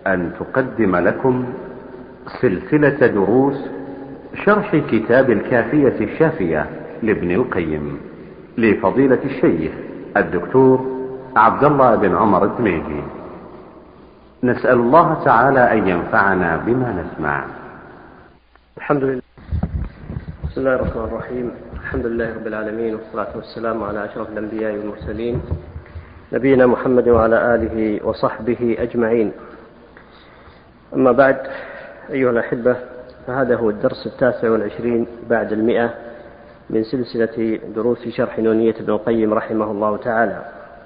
أن تقدم لكم سلسلة دروس شرح كتاب الكافية الشافية لابن القيم لفضيلة الشيخ الدكتور عبد الله بن عمر التميمي. نسأل الله تعالى أن ينفعنا بما نسمع. الحمد لله. بسم الله الرحمن الرحيم. الحمد لله رب العالمين، والصلاة والسلام على أشرف الأنبياء والمرسلين نبينا محمد وعلى آله وصحبه أجمعين. أما بعد، أيها الأحبة، فهذا هو الدرس 29 بعد 100 من سلسلة دروس شرح نونية ابن القيم رحمه الله تعالى.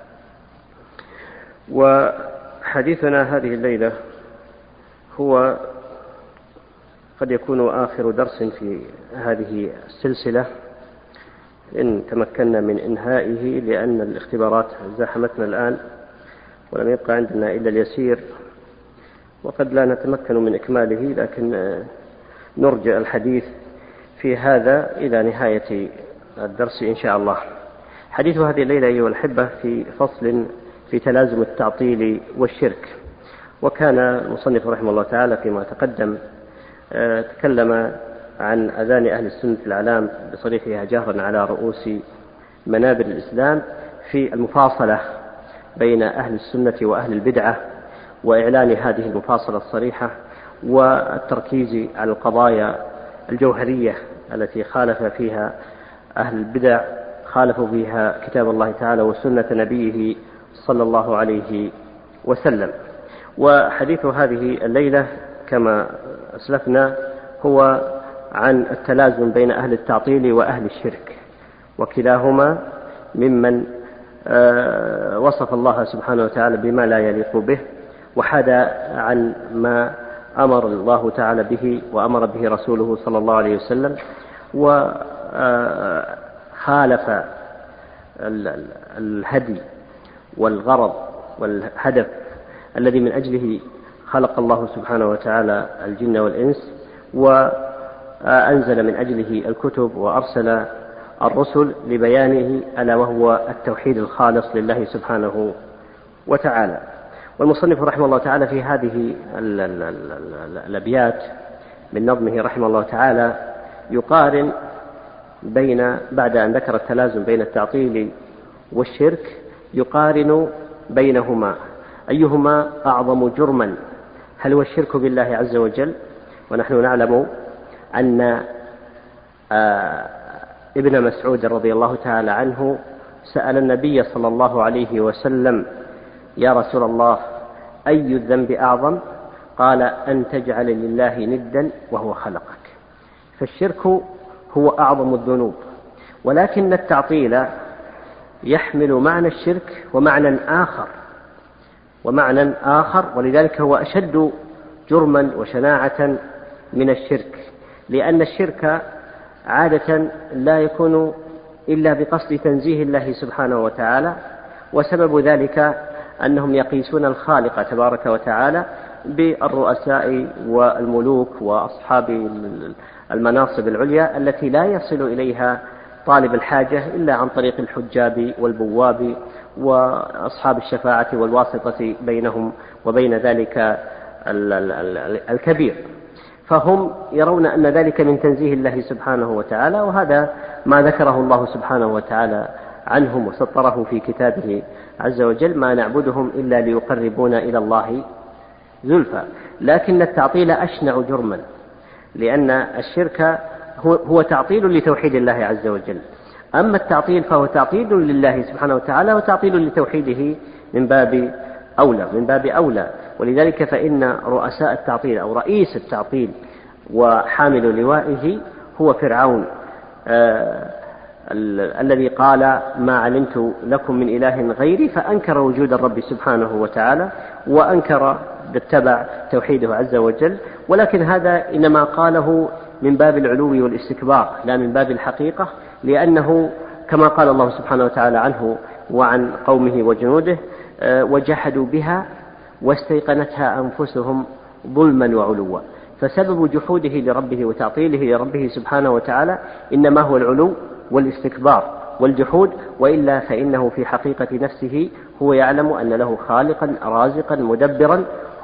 وحديثنا هذه الليلة هو قد يكون آخر درس في هذه السلسلة إن تمكنا من إنهائه، لأن الاختبارات زاحمتنا الآن ولم يبقى عندنا إلا اليسير، وقد لا نتمكن من إكماله، لكن نرجع الحديث في هذا إلى نهاية الدرس إن شاء الله. حديث هذه الليلة أيها الأحبة في فصل في تلازم التعطيل والشرك. وكان المصنف رحمه الله تعالى فيما تقدم تكلم عن أذان أهل السنة الأعلام بصريحها جهرا على رؤوس منابر الإسلام في المفاصلة بين أهل السنة وأهل البدعة، وإعلان هذه المفاصلة الصريحة والتركيز على القضايا الجوهرية التي خالف فيها أهل البدع، خالفوا فيها كتاب الله تعالى وسنة نبيه صلى الله عليه وسلم. وحديث هذه الليلة كما أسلفنا هو عن التلازم بين أهل التعطيل وأهل الشرك، وكلاهما ممن وصف الله سبحانه وتعالى بما لا يليق به، وحاد عن ما أمر الله تعالى به وأمر به رسوله صلى الله عليه وسلم، وخالف الهدي والغرض والهدف الذي من أجله خلق الله سبحانه وتعالى الجن والإنس، وأنزل من أجله الكتب وأرسل الرسل لبيانه، ألا وهو التوحيد الخالص لله سبحانه وتعالى. والمصنف رحمه الله تعالى في هذه الأبيات من نظمه رحمه الله تعالى يقارن بين، بعد أن ذكر التلازم بين التعطيل والشرك، يقارن بينهما أيهما أعظم جرما، هل هو الشرك بالله عز وجل؟ ونحن نعلم أن ابن مسعود رضي الله تعالى عنه سأل النبي صلى الله عليه وسلم: يا رسول الله، أي الذنب أعظم؟ قال: أن تجعل لله ندا وهو خلقك. فالشرك هو أعظم الذنوب، ولكن التعطيل يحمل معنى الشرك ومعنى آخر، ولذلك هو أشد جرما وشناعة من الشرك، لأن الشرك عادة لا يكون إلا بقصد تنزيه الله سبحانه وتعالى، وسبب ذلك أنهم يقيسون الخالق تبارك وتعالى بالرؤساء والملوك وأصحاب المناصب العليا التي لا يصل إليها طالب الحاجة إلا عن طريق الحجاب والبواب وأصحاب الشفاعة والواسطة بينهم وبين ذلك الكبير. فهم يرون أن ذلك من تنزيه الله سبحانه وتعالى، وهذا ما ذكره الله سبحانه وتعالى عنهم وسطره في كتابه عز وجل: ما نعبدهم إلا ليقربونا إلى الله زلفى. لكن التعطيل أشنع جرما، لأن الشرك هو تعطيل لتوحيد الله عز وجل، أما التعطيل فهو تعطيل لله سبحانه وتعالى وتعطيل لتوحيده من باب أولى. ولذلك فإن رؤساء التعطيل أو رئيس التعطيل وحامل لوائه هو فرعون، الذي قال: ما علمت لكم من إله غيري، فأنكر وجود الرب سبحانه وتعالى وأنكر بالتبع توحيده عز وجل. ولكن هذا إنما قاله من باب العلو والاستكبار لا من باب الحقيقة، لأنه كما قال الله سبحانه وتعالى عنه وعن قومه وجنوده: وجحدوا بها واستيقنتها أنفسهم ظلما وعلوا. فسبب جحوده لربه وتعطيله لربه سبحانه وتعالى إنما هو العلو والاستكبار والجحود، وإلا فإنه في حقيقة نفسه هو يعلم أن له خالقا رازقا مدبرا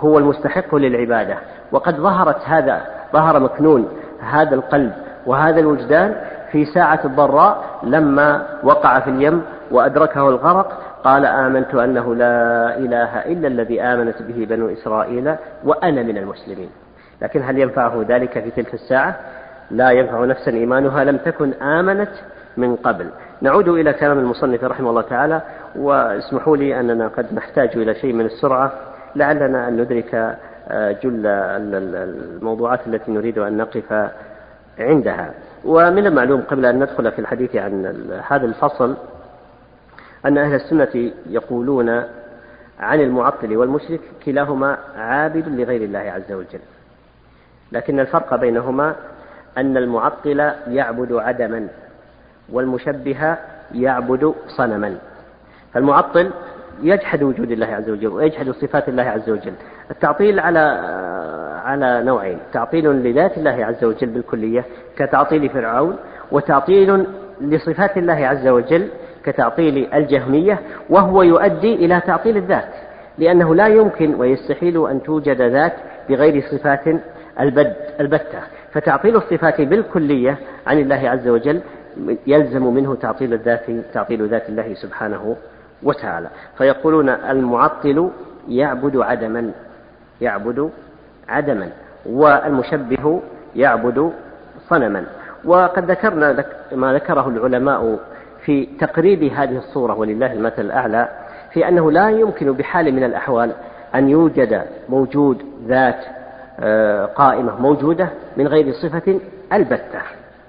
هو المستحق للعبادة. وقد ظهر مكنون هذا القلب وهذا الوجدان في ساعة الضراء لما وقع في اليم وأدركه الغرق، قال آمنت أنه لا إله إلا الذي آمنت به بنو إسرائيل وأنا من المسلمين. لكن هل ينفعه ذلك في تلك الساعة؟ لا ينفع نفسا إيمانها لم تكن آمنت من قبل. نعود إلى كلام المصنف رحمه الله تعالى، واسمحوا لي أننا قد نحتاج إلى شيء من السرعة لعلنا أن ندرك جل الموضوعات التي نريد أن نقف عندها. ومن المعلوم قبل أن ندخل في الحديث عن هذا الفصل أن أهل السنة يقولون عن المعطل والمشرك كلاهما عابد لغير الله عز وجل، لكن الفرق بينهما أن المعطل يعبد عدما والمشبه يعبد صنما. فالمعطل يجحد وجود الله عز وجل ويجحد صفات الله عز وجل. التعطيل على نوعين: تعطيل لذات الله عز وجل بالكلية كتعطيل فرعون، وتعطيل لصفات الله عز وجل كتعطيل الجهمية، وهو يؤدي إلى تعطيل الذات، لأنه لا يمكن ويستحيل أن توجد ذات بغير صفات البتة. فتعطيل الصفات بالكلية عن الله عز وجل يلزم منه تعطيل ذات الله سبحانه وتعالى. فيقولون المعطل يعبد عدما والمشبه يعبد صنما. وقد ذكرنا ما ذكره العلماء في تقريب هذه الصورة ولله المثل الأعلى، في أنه لا يمكن بحال من الأحوال أن يوجد موجود ذات قائمة موجودة من غير صفة البتة.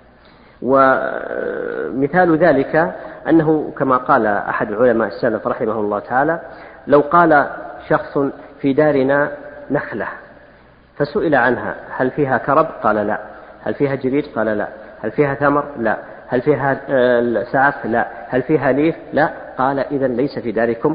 ومثال ذلك أنه كما قال أحد علماء السلف رحمه الله تعالى: لو قال شخص في دارنا نخلة فسئل عنها هل فيها كرب؟ قال لا. هل فيها جريد؟ قال لا. هل فيها ثمر؟ لا. هل فيها سعف؟ لا. هل فيها ليف؟ لا. قال إذن ليس في داركم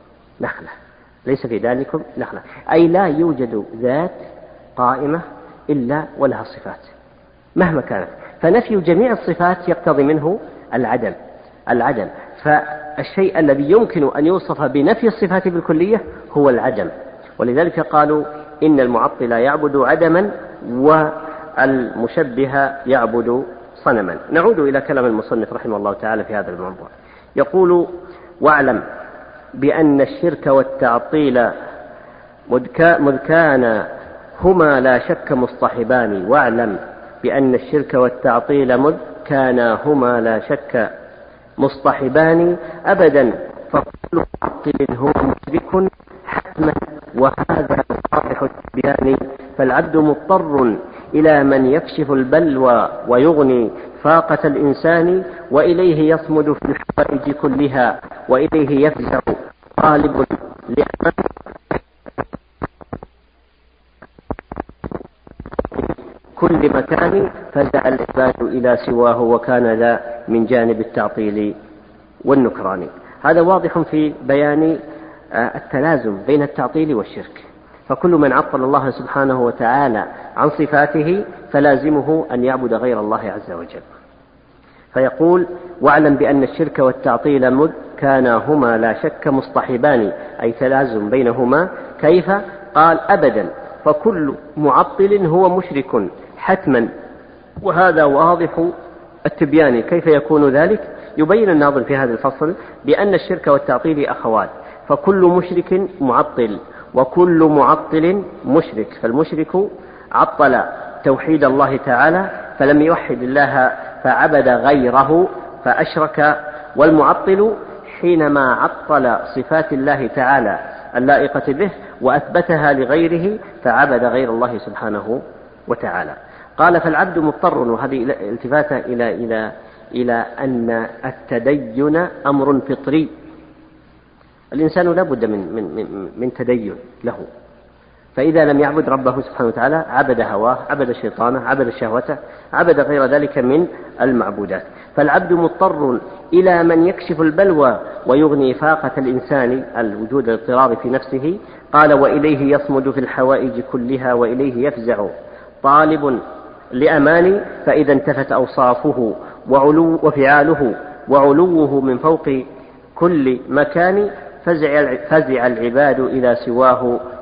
نخلة، أي لا يوجد ذات قائمة إلا ولها صفات مهما كانت. فنفي جميع الصفات يقتضي منه العدم. فالشيء الذي يمكن أن يوصف بنفي الصفات بالكلية هو العدم، ولذلك قالوا إن المعطل يعبد عدما والمشبه يعبد صنما. نعود إلى كلام المصنف رحمه الله تعالى في هذا الموضوع. يقول: واعلم بأن الشرك والتعطيل مذ كان هما لا شك مصطحبان. واعلم بأن الشرك والتعطيل مذ كان هما لا شك مصطحبان أبدا، فكل معطل هو مشرك حتما، وهذا واضح التبيان. فالعبد مضطر إلى من يكشف البلوى ويغني فاقة الإنسان، وإليه يصمد في الحوائج كلها، وإليه يفزع طالب لأمان كل مكان، فزع العباد إلى سواه وكان ذا من جانب التعطيل والنكران. هذا واضح في بيان التلازم بين التعطيل والشرك. فكل من عطل الله سبحانه وتعالى عن صفاته فلازمه أن يعبد غير الله عز وجل. فيقول: واعلم بأن الشرك والتعطيل مذ كانا هما لا شك مصطحبان، أي تلازم بينهما. كيف؟ قال: أبدا، فكل معطل هو مشرك حتما، وهذا واضح التبيان. كيف يكون ذلك؟ يبين الناظم في هذا الفصل بأن الشرك والتعطيل أخوات، فكل مشرك معطل وكل معطل مشرك. فالمشرك عطل توحيد الله تعالى فلم يوحد الله فعبد غيره فأشرك، والمعطل حينما عطل صفات الله تعالى اللائقة به وأثبتها لغيره فعبد غير الله سبحانه وتعالى. قال: فالعبد مضطر، وهذه التفاتة إلى أن التدين أمر فطري. الإنسان لا بد من تدين له، فإذا لم يعبد ربه سبحانه وتعالى عبد هواه، عبد شيطانه، عبد شهوته، عبد غير ذلك من المعبودات. فالعبد مضطر إلى من يكشف البلوى ويغني فاقة الإنسان، الوجود الاضطراري في نفسه. قال: وإليه يصمد في الحوائج كلها، وإليه يفزع طالب لأمان، فإذا انتفت أوصافه وفعاله وعلوه من فوق كل مكان، فزع العباد إلى سواه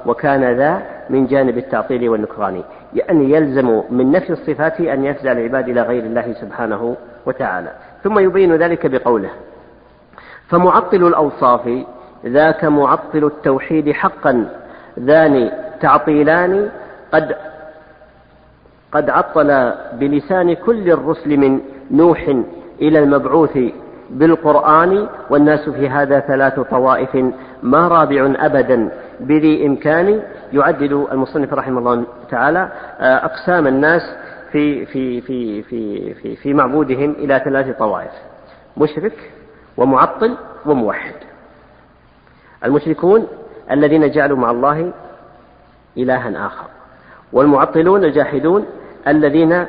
وكان ذا من جانب التعطيل والنكران، يعني يلزم من نفي الصفات أن يفزع العباد إلى غير الله سبحانه وتعالى. ثم يبين ذلك بقوله: فمعطل الأوصاف ذاك معطل التوحيد حقا، ذان تعطيلان قد عطل بلسان كل الرسل من نوح إلى المبعوث بالقرآن، والناس في هذا 3 طوائف ما رابع أبدا بذي إمكان. يعدد المصنف رحمه الله تعالى أقسام الناس في معبودهم إلى 3 طوائف: مشرك ومعطل وموحد. المشركون الذين جعلوا مع الله إلها آخر، والمعطلون الجاحدون الذين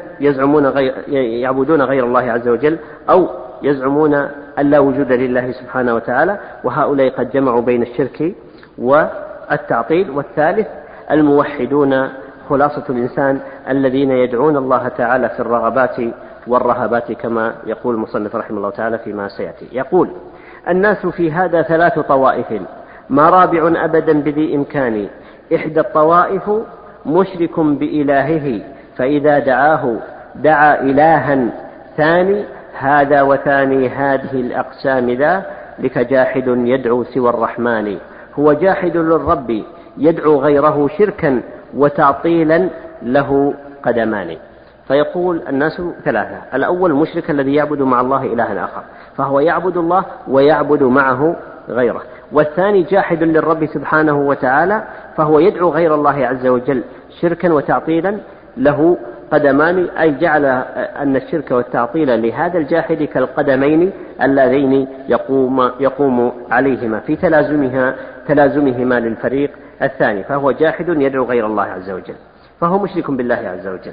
يعبدون غير الله عز وجل أو يزعمون أن لا وجود لله سبحانه وتعالى، وهؤلاء قد جمعوا بين الشرك والتعطيل. والثالث الموحدون خلاصة الإنسان الذين يدعون الله تعالى في الرغبات والرهبات، كما يقول المصنف رحمه الله تعالى فيما سيأتي. يقول: الناس في هذا 3 طوائف ما رابع أبدا بذي إمكان، إحدى الطوائف مشرك بإلهه، فإذا دعاه دعا إلها ثاني، هذا وثاني هذه الأقسام ذا لك جاحد يدعو سوى الرحمن، هو جاحد للرب يدعو غيره شركا وتعطيلا له قدمان. فيقول الناس 3: الأول المشرك الذي يعبد مع الله إلها آخر، فهو يعبد الله ويعبد معه غيره. والثاني جاحد للرب سبحانه وتعالى، فهو يدعو غير الله عز وجل شركا وتعطيلا له قدمان، أي جعل أن الشرك والتعطيل لهذا الجاحد كالقدمين اللذين يقوم عليهما في تلازمهما للفريق الثاني، فهو جاحد يدعو غير الله عز وجل، فهو مشرك بالله عز وجل.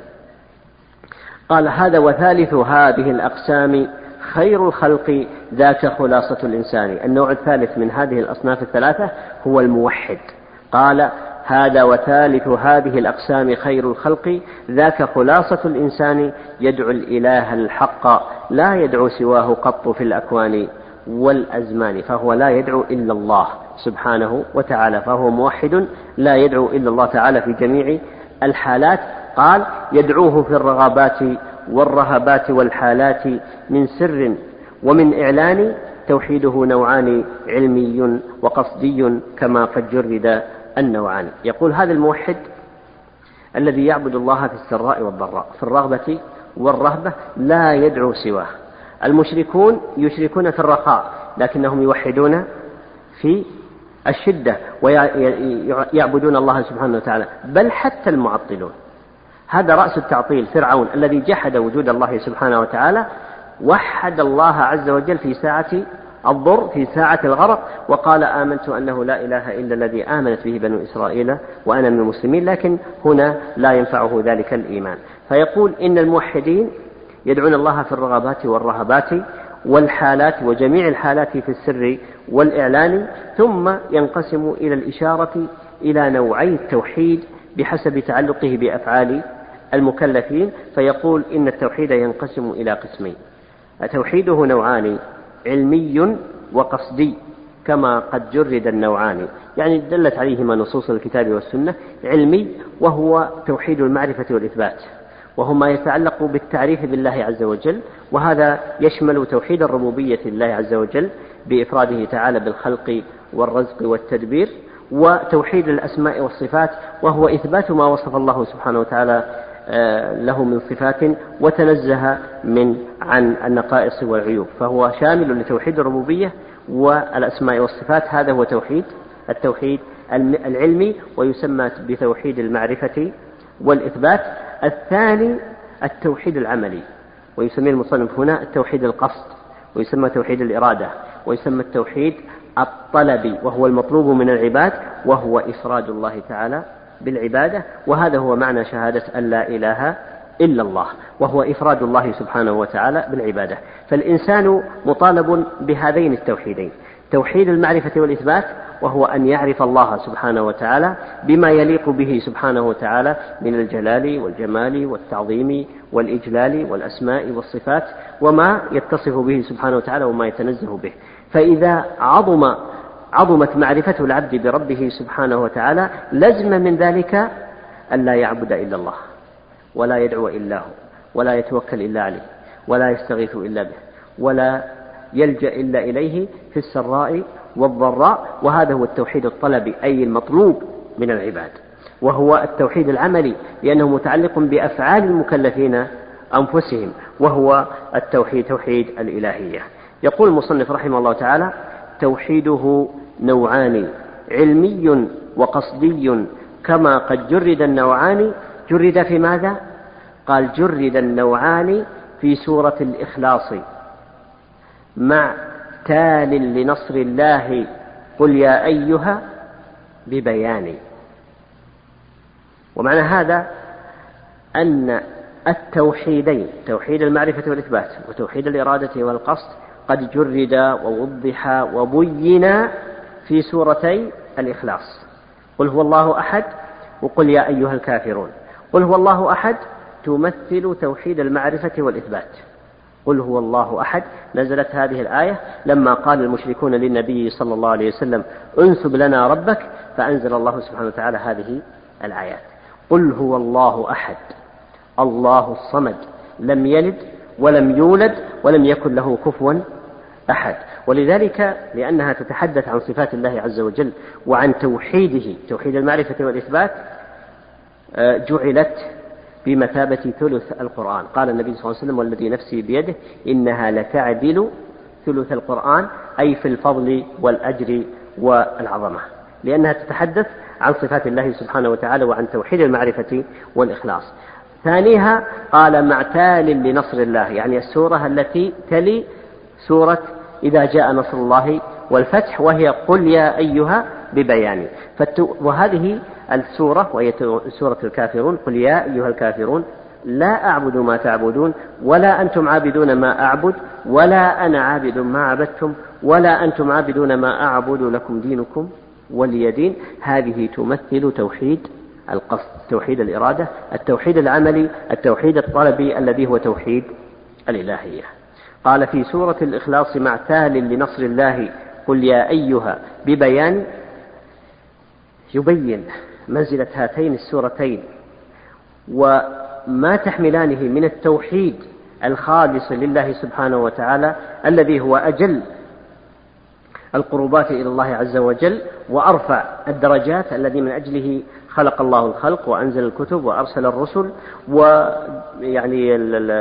قال: هذا وثالث هذه الأقسام خير الخلق ذاك خلاصة الإنسان. النوع الثالث من هذه الأصناف ال3 هو الموحد. قال: هذا وثالث هذه الأقسام خير الخلق ذاك خلاصة الإنسان، يدعو الإله الحق لا يدعو سواه قط في الأكوان والأزمان، فهو لا يدعو إلا الله سبحانه وتعالى، فهو موحد لا يدعو إلا الله تعالى في جميع الحالات. قال: يدعوه في الرغبات والرهبات والحالات من سر ومن إعلان، توحيده نوعان علمي وقصدي كما قد جرد النوعان. يقول: هذا الموحد الذي يعبد الله في السراء والضراء، في الرغبة والرهبة، لا يدعو سواه. المشركون يشركون في الرخاء لكنهم يوحدون في الشدة ويعبدون الله سبحانه وتعالى، بل حتى المعطلون. هذا رأس التعطيل فرعون الذي جحد وجود الله سبحانه وتعالى، وحد الله عز وجل في ساعة الضر، في ساعة الغرق، وقال: آمنت أنه لا إله إلا الذي آمنت به بنو إسرائيل وأنا من المسلمين. لكن هنا لا ينفعه ذلك الإيمان. فيقول: إن الموحدين يدعون الله في الرغبات والرهبات والحالات وجميع الحالات في السر والإعلان، ثم ينقسم إلى الإشارة إلى نوعي التوحيد بحسب تعلقه بأفعال المكلفين. فيقول: إن التوحيد ينقسم إلى قسمين: توحيده نوعان، علمي وقصدي، كما قد جرد النوعان، يعني دلت عليهما نصوص الكتاب والسنة. علمي وهو توحيد المعرفة والإثبات، وهو ما يتعلق بالتعريف بالله عز وجل، وهذا يشمل توحيد الربوبية لله عز وجل بإفراده تعالى بالخلق والرزق والتدبير، وتوحيد الأسماء والصفات، وهو إثبات ما وصف الله سبحانه وتعالى له من صفات وتنزه عن النقائص والعيوب، فهو شامل لتوحيد الربوبية والأسماء والصفات. هذا هو التوحيد العلمي، ويسمى بتوحيد المعرفة والإثبات. الثاني التوحيد العملي، ويسميه المصنف هنا التوحيد القصد، ويسمى توحيد الإرادة، ويسمى التوحيد الطلبي، وهو المطلوب من العباد، وهو إفراد الله تعالى بالعبادة. وهذا هو معنى شهادة أن لا إله إلا الله، وهو إفراد الله سبحانه وتعالى بالعبادة. فالإنسان مطالب بهذين التوحيدين: توحيد المعرفة والإثبات، وهو أن يعرف الله سبحانه وتعالى بما يليق به سبحانه وتعالى من الجلال والجمال والتعظيم والإجلال والأسماء والصفات، وما يتصف به سبحانه وتعالى وما يتنزه به. فإذا عظمت معرفة العبد بربه سبحانه وتعالى، لزم من ذلك أن لا يعبد إلا الله، ولا يدعو إلا هو، ولا يتوكل إلا عليه، ولا يستغيث إلا به، ولا يلجأ إلا إليه في السراء والضراء. وهذا هو التوحيد الطلبي، أي المطلوب من العباد، وهو التوحيد العملي، لأنه متعلق بأفعال المكلفين أنفسهم، وهو التوحيد توحيد الإلهية. يقول المصنف رحمه الله تعالى: توحيده نوعان، علمي وقصدي، كما قد جرد النوعان. جرد في ماذا؟ قال: جرد النوعان في سورة الإخلاص مع تال لنصر الله قل يا أيها ببيان. ومعنى هذا أن التوحيدين، توحيد المعرفة والإثبات وتوحيد الإرادة والقصد، قد جرد ووضح وبين في سورتي الإخلاص. قل هو الله أحد، وقل يا أيها الكافرون. قل هو الله أحد تمثل توحيد المعرفة والإثبات. قل هو الله أحد نزلت هذه الآية لما قال المشركون للنبي صلى الله عليه وسلم: انسب لنا ربك، فأنزل الله سبحانه وتعالى هذه الآيات. قل هو الله أحد الله الصمد لم يلد ولم يولد ولم يكن له كفوا أحد. ولذلك لأنها تتحدث عن صفات الله عز وجل وعن توحيده، توحيد المعرفة والإثبات، جعلت بمثابة ثلث القرآن. قال النبي صلى الله عليه وسلم: والذي نفسي بيده إنها لتعدل ثلث القرآن، أي في الفضل والأجر والعظمة، لأنها تتحدث عن صفات الله سبحانه وتعالى وعن توحيد المعرفة والإخلاص. ثانيها قال: مع تال لنصر الله، يعني السورة التي تلي سورة إذا جاء نصر الله والفتح، وهي قل يا أيها ببيان. وهذه السورة وهي سورة الكافرون: قل يا أيها الكافرون لا أعبد ما تعبدون ولا أنتم عابدون ما أعبد ولا أنا عابد ما عبدتم ولا أنتم عابدون ما أعبد لكم دينكم ولي دين. هذه تمثل توحيد القصد، توحيد الإرادة، التوحيد العملي، التوحيد الطلبي الذي هو توحيد الإلهية. قال في سورة الإخلاص: مع تال لنصر الله قل يا أيها ببيان. يبين منزلة هاتين السورتين وما تحملانه من التوحيد الخالص لله سبحانه وتعالى، الذي هو أجل القربات إلى الله عز وجل وأرفع الدرجات، الذي من أجله خلق الله الخلق وأنزل الكتب وأرسل الرسل، ويعني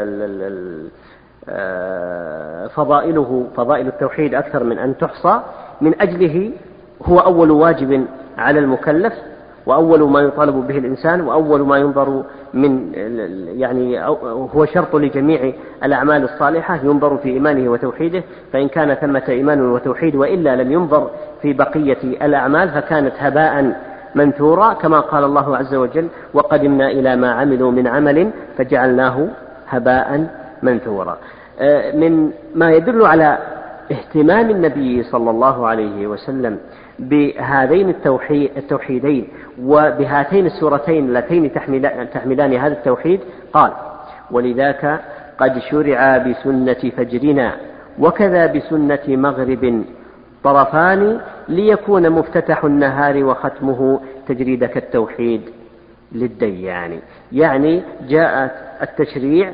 فضائله فضائل التوحيد أكثر من أن تحصى. من أجله هو أول واجب على المكلف، وأول ما يطالب به الإنسان، وأول ما ينظر من يعني هو شرط لجميع الأعمال الصالحة، ينظر في إيمانه وتوحيده، فإن كان ثمة إيمان وتوحيد وإلا لم ينظر في بقية الأعمال فكانت هباء منثورا، كما قال الله عز وجل: وقدمنا إلى ما عملوا من عمل فجعلناه هباء منثورا. من ما يدل على اهتمام النبي صلى الله عليه وسلم بهذين التوحيدين وبهاتين السورتين اللتين تحملان هذا التوحيد، قال: ولذاك قد شرع بسنة فجرنا وكذا بسنة مغرب طرفان، ليكون مفتتح النهار وختمه تجريدك التوحيد للديان. يعني جاء التشريع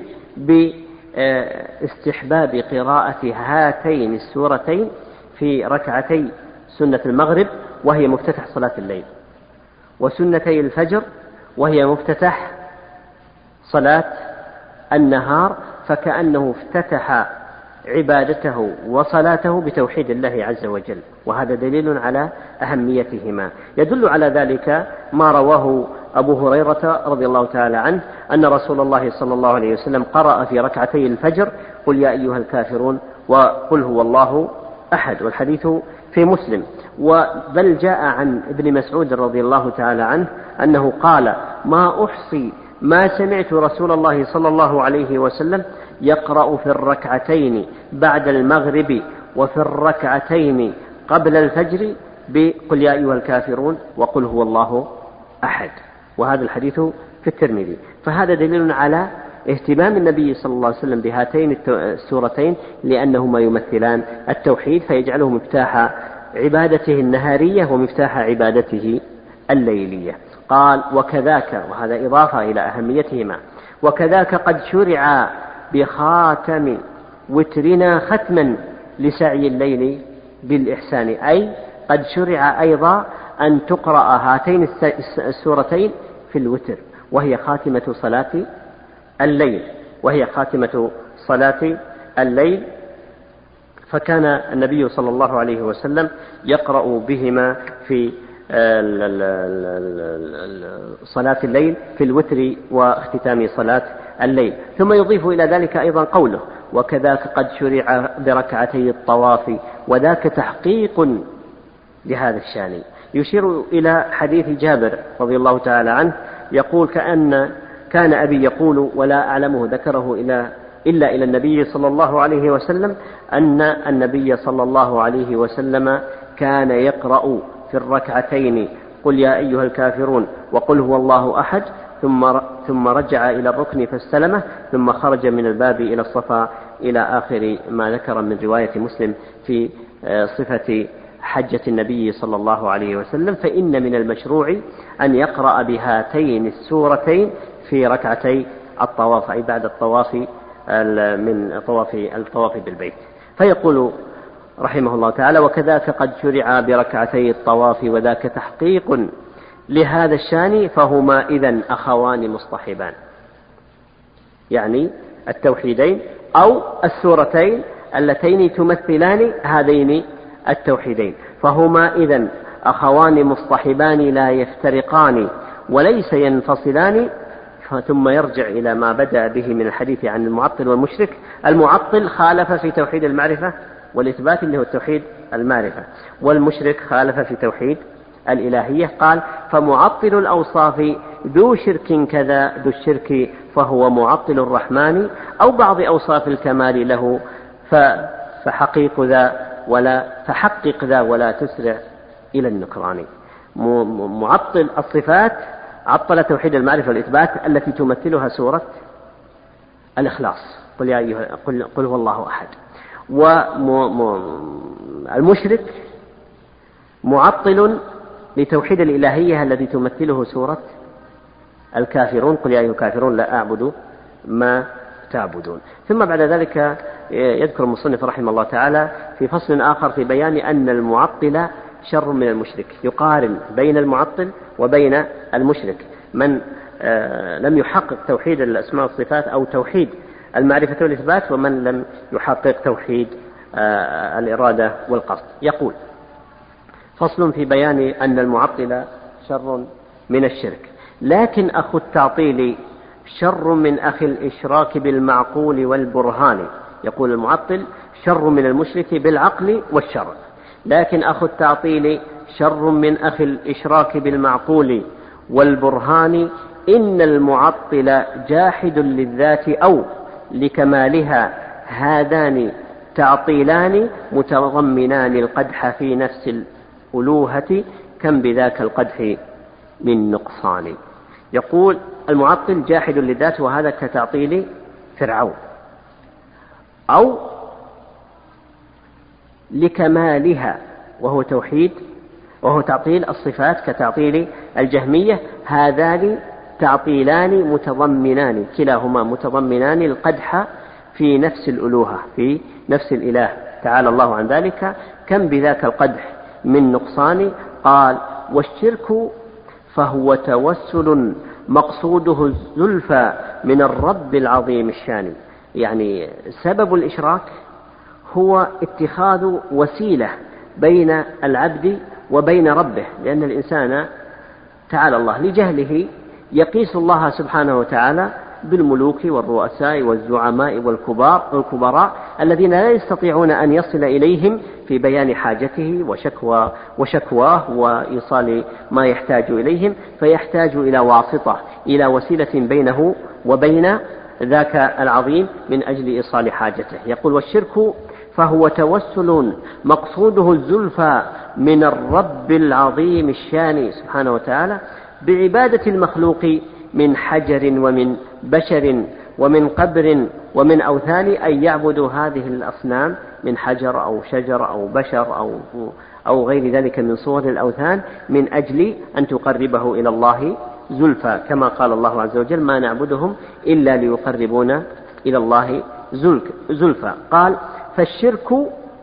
باستحباب قراءة هاتين السورتين في ركعتي سنة المغرب وهي مفتتح صلاة الليل، وسنتي الفجر وهي مفتتح صلاة النهار، فكأنه افتتح عبادته وصلاته بتوحيد الله عز وجل، وهذا دليل على أهميتهما. يدل على ذلك ما رواه أبو هريرة رضي الله تعالى عنه أن رسول الله صلى الله عليه وسلم قرأ في ركعتي الفجر: قل يا أيها الكافرون وقل هو الله أحد، والحديث في مسلم. بل جاء عن ابن مسعود رضي الله تعالى عنه أنه قال: ما أحصي ما سمعت رسول الله صلى الله عليه وسلم يقرأ في الركعتين بعد المغرب وفي الركعتين قبل الفجر بقل يا أيها الكافرون وقل هو الله أحد. وهذا الحديث في الترمذي. فهذا دليل على اهتمام النبي صلى الله عليه وسلم بهاتين السورتين، لأنهما يمثلان التوحيد، فيجعله مفتاح عبادته النهارية ومفتاح عبادته الليلية. قال وكذاك، وهذا إضافة إلى أهميتهما، وكذاك قد شرع بخاتم وترنا ختما لسعي الليل بالإحسان، أي قد شرع أيضا أن تقرأ هاتين السورتين في الوتر، وهي خاتمة صلاة الليل، فكان النبي صلى الله عليه وسلم يقرأ بهما في صلاة الليل في الوتر واختتام صلاة الليل. ثم يضيف إلى ذلك أيضا قوله وكذاك قد شرع بركعتي الطواف وذاك تحقيق لهذا الشان، يشير إلى حديث جابر رضي الله تعالى عنه يقول كان أبي يقول ولا أعلمه ذكره إلا إلى النبي صلى الله عليه وسلم أن النبي صلى الله عليه وسلم كان يقرأ في الركعتين قل يا أيها الكافرون وقل هو الله أحد، ثم رجع إلى الركن فاستلمه، ثم خرج من الباب إلى الصفا، إلى آخر ما ذكر من رواية مسلم في صفة حجة النبي صلى الله عليه وسلم. فإن من المشروع أن بهاتين السورتين في ركعتي الطواف، أي بعد الطواف من الطواف بالبيت. فيقول رحمه الله تعالى وكذاك قد شرع بركعتي الطواف وذاك تحقيق لهذا الشان، فهما إذن أخوان مصطحبان، يعني التوحيدين أو السورتين اللتين تمثلان هذين التوحيدين، فهما إذن أخوان مصطحبان لا يفترقان وليس ينفصلان. ثم يرجع إلى ما بدأ به من الحديث عن المعطل والمشرك. المعطل خالف في توحيد المعرفة والإثبات اللي هو التوحيد المعرفة، والمشرك خالف في توحيد الإلهية. قال فمعطل الأوصاف ذو شرك كذا ذو الشرك، فهو معطل الرحمن أو بعض أوصاف الكمال له، فحقق ذا ولا تسرع إلى النكران. معطل الصفات عطل توحيد المعرفة والإثبات التي تمثلها سورة الإخلاص قل هو الله أحد. والمشرك معطل لتوحيد الإلهية الذي تمثله سورة الكافرون قل يا أيها الكافرون لا أعبد ما تعبدون. ثم بعد ذلك يذكر المصنف رحمه الله تعالى في فصل آخر في بيان أن المعطل شر من المشرك، يقارن بين المعطل وبين المشرك، من لم يحقق توحيد الأسماء والصفات أو توحيد المعرفة والإثبات، ومن لم يحقق توحيد الإرادة والقصد. يقول فصل في بيان أن المعطل شر من الشرك، لكن أخو التعطيل شر من أخي الإشراك بالمعقول والبرهان. يقول المعطل شر من المشرك بالعقل والشرع، لكن أخو التعطيل شر من أخي الإشراك بالمعقول والبرهان. إن المعطل جاحد للذات أو لكمالها، هذان تعطيلان متضمنان القدح في نفس الألوهة، كم بذاك القدح من نقصان. يقول المعطل جاحد للذات، وهذا كتعطيل فرعون، أو لكمالها وهو تعطيل الصفات كتعطيل الجهمية. هذان تعطيلان متضمنان، كلاهما متضمنان القدح في نفس الألوهة، في نفس الإله تعالى الله عن ذلك، كم بذاك القدح من نقصان. قال والشرك فهو توسل مقصوده الزلفى من الرب العظيم الشان. يعني سبب الإشراك هو اتخاذ وسيلة بين العبد وبين ربه، لأن الإنسان تعالى الله لجهله يقيس الله سبحانه وتعالى بالملوك والرؤساء والزعماء والكبراء الذين لا يستطيعون أن يصل إليهم في بيان حاجته وشكواه وإيصال ما يحتاج إليهم، فيحتاج إلى واسطة، إلى وسيلة بينه وبين ذاك العظيم من أجل إيصال حاجته. يقول والشرك فهو توسل مقصوده الزلفى من الرب العظيم الشان سبحانه وتعالى بعبادة المخلوق من حجر ومن بشر ومن قبر ومن أوثان، أن يعبدوا هذه الأصنام من حجر أو شجر أو بشر أو غير ذلك من صور الأوثان من أجل أن تقربه إلى الله زلفى، كما قال الله عز وجل: ما نعبدهم إلا ليقربونا إلى الله زلفى. قال: فالشرك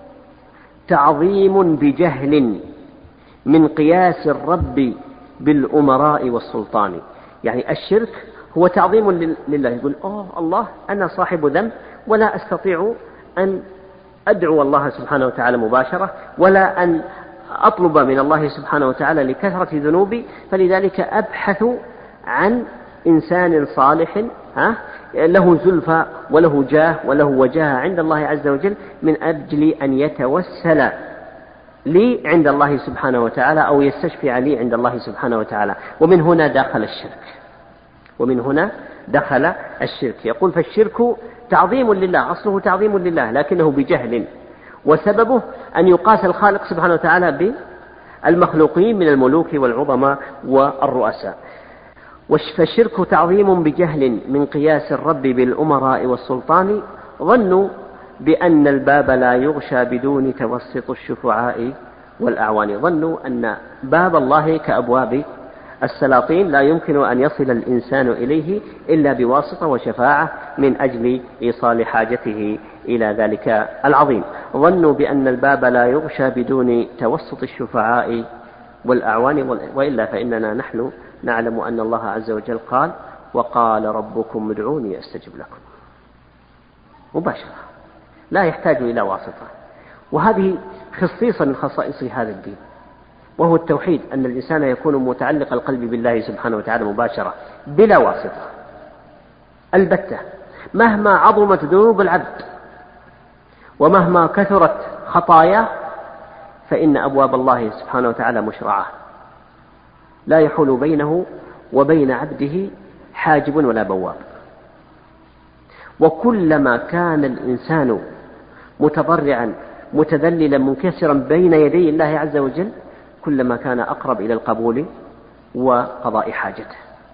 تعظيم بجهل من قياس الرب بالأمراء والسلطان. يعني الشرك هو تعظيم لله، يقول: الله أنا صاحب ذنب ولا أستطيع أن أدعو الله سبحانه وتعالى مباشرة، ولا أن أطلب من الله سبحانه وتعالى لكثرة ذنوبي، فلذلك أبحث عن إنسان صالح له زلفى وله جاه وله وجاهة عند الله عز وجل، من أجل أن يتوسل لي عند الله سبحانه وتعالى أو يستشفع لي عند الله سبحانه وتعالى. ومن هنا دخل الشرك. يقول: فالشرك تعظيم لله، أصله تعظيم لله لكنه بجهل، وسببه أن يقاس الخالق سبحانه وتعالى بالمخلوقين من الملوك والعظماء والرؤساء. فالشرك تعظيم بجهل من قياس الرب بالأمراء والسلطان. ظنوا بأن الباب لا يغشى بدون توسط الشفعاء والأعوان. ظنوا أن باب الله كأبواب السلاطين لا يمكن أن يصل الإنسان إليه إلا بواسطة وشفاعة من أجل إيصال حاجته إلى ذلك العظيم. ظنوا بأن الباب لا يغشى بدون توسط الشفعاء والأعوان، وإلا فإننا نحن نعلم أن الله عز وجل قال: وقال ربكم ادعوني أستجب لكم، مباشرة لا يحتاج إلى واسطة. وهذه خصيصة من خصائص هذا الدين، وهو التوحيد، أن الإنسان يكون متعلق القلب بالله سبحانه وتعالى مباشرة بلا واسطة البتة. مهما عظمت ذنوب العبد ومهما كثرت خطاياه، فإن أبواب الله سبحانه وتعالى مشرعة، لا يحول بينه وبين عبده حاجب ولا بواب. وكلما كان الإنسان متضرعا متذللا منكسرا بين يدي الله عز وجل، كلما كان أقرب إلى القبول وقضاء حاجته.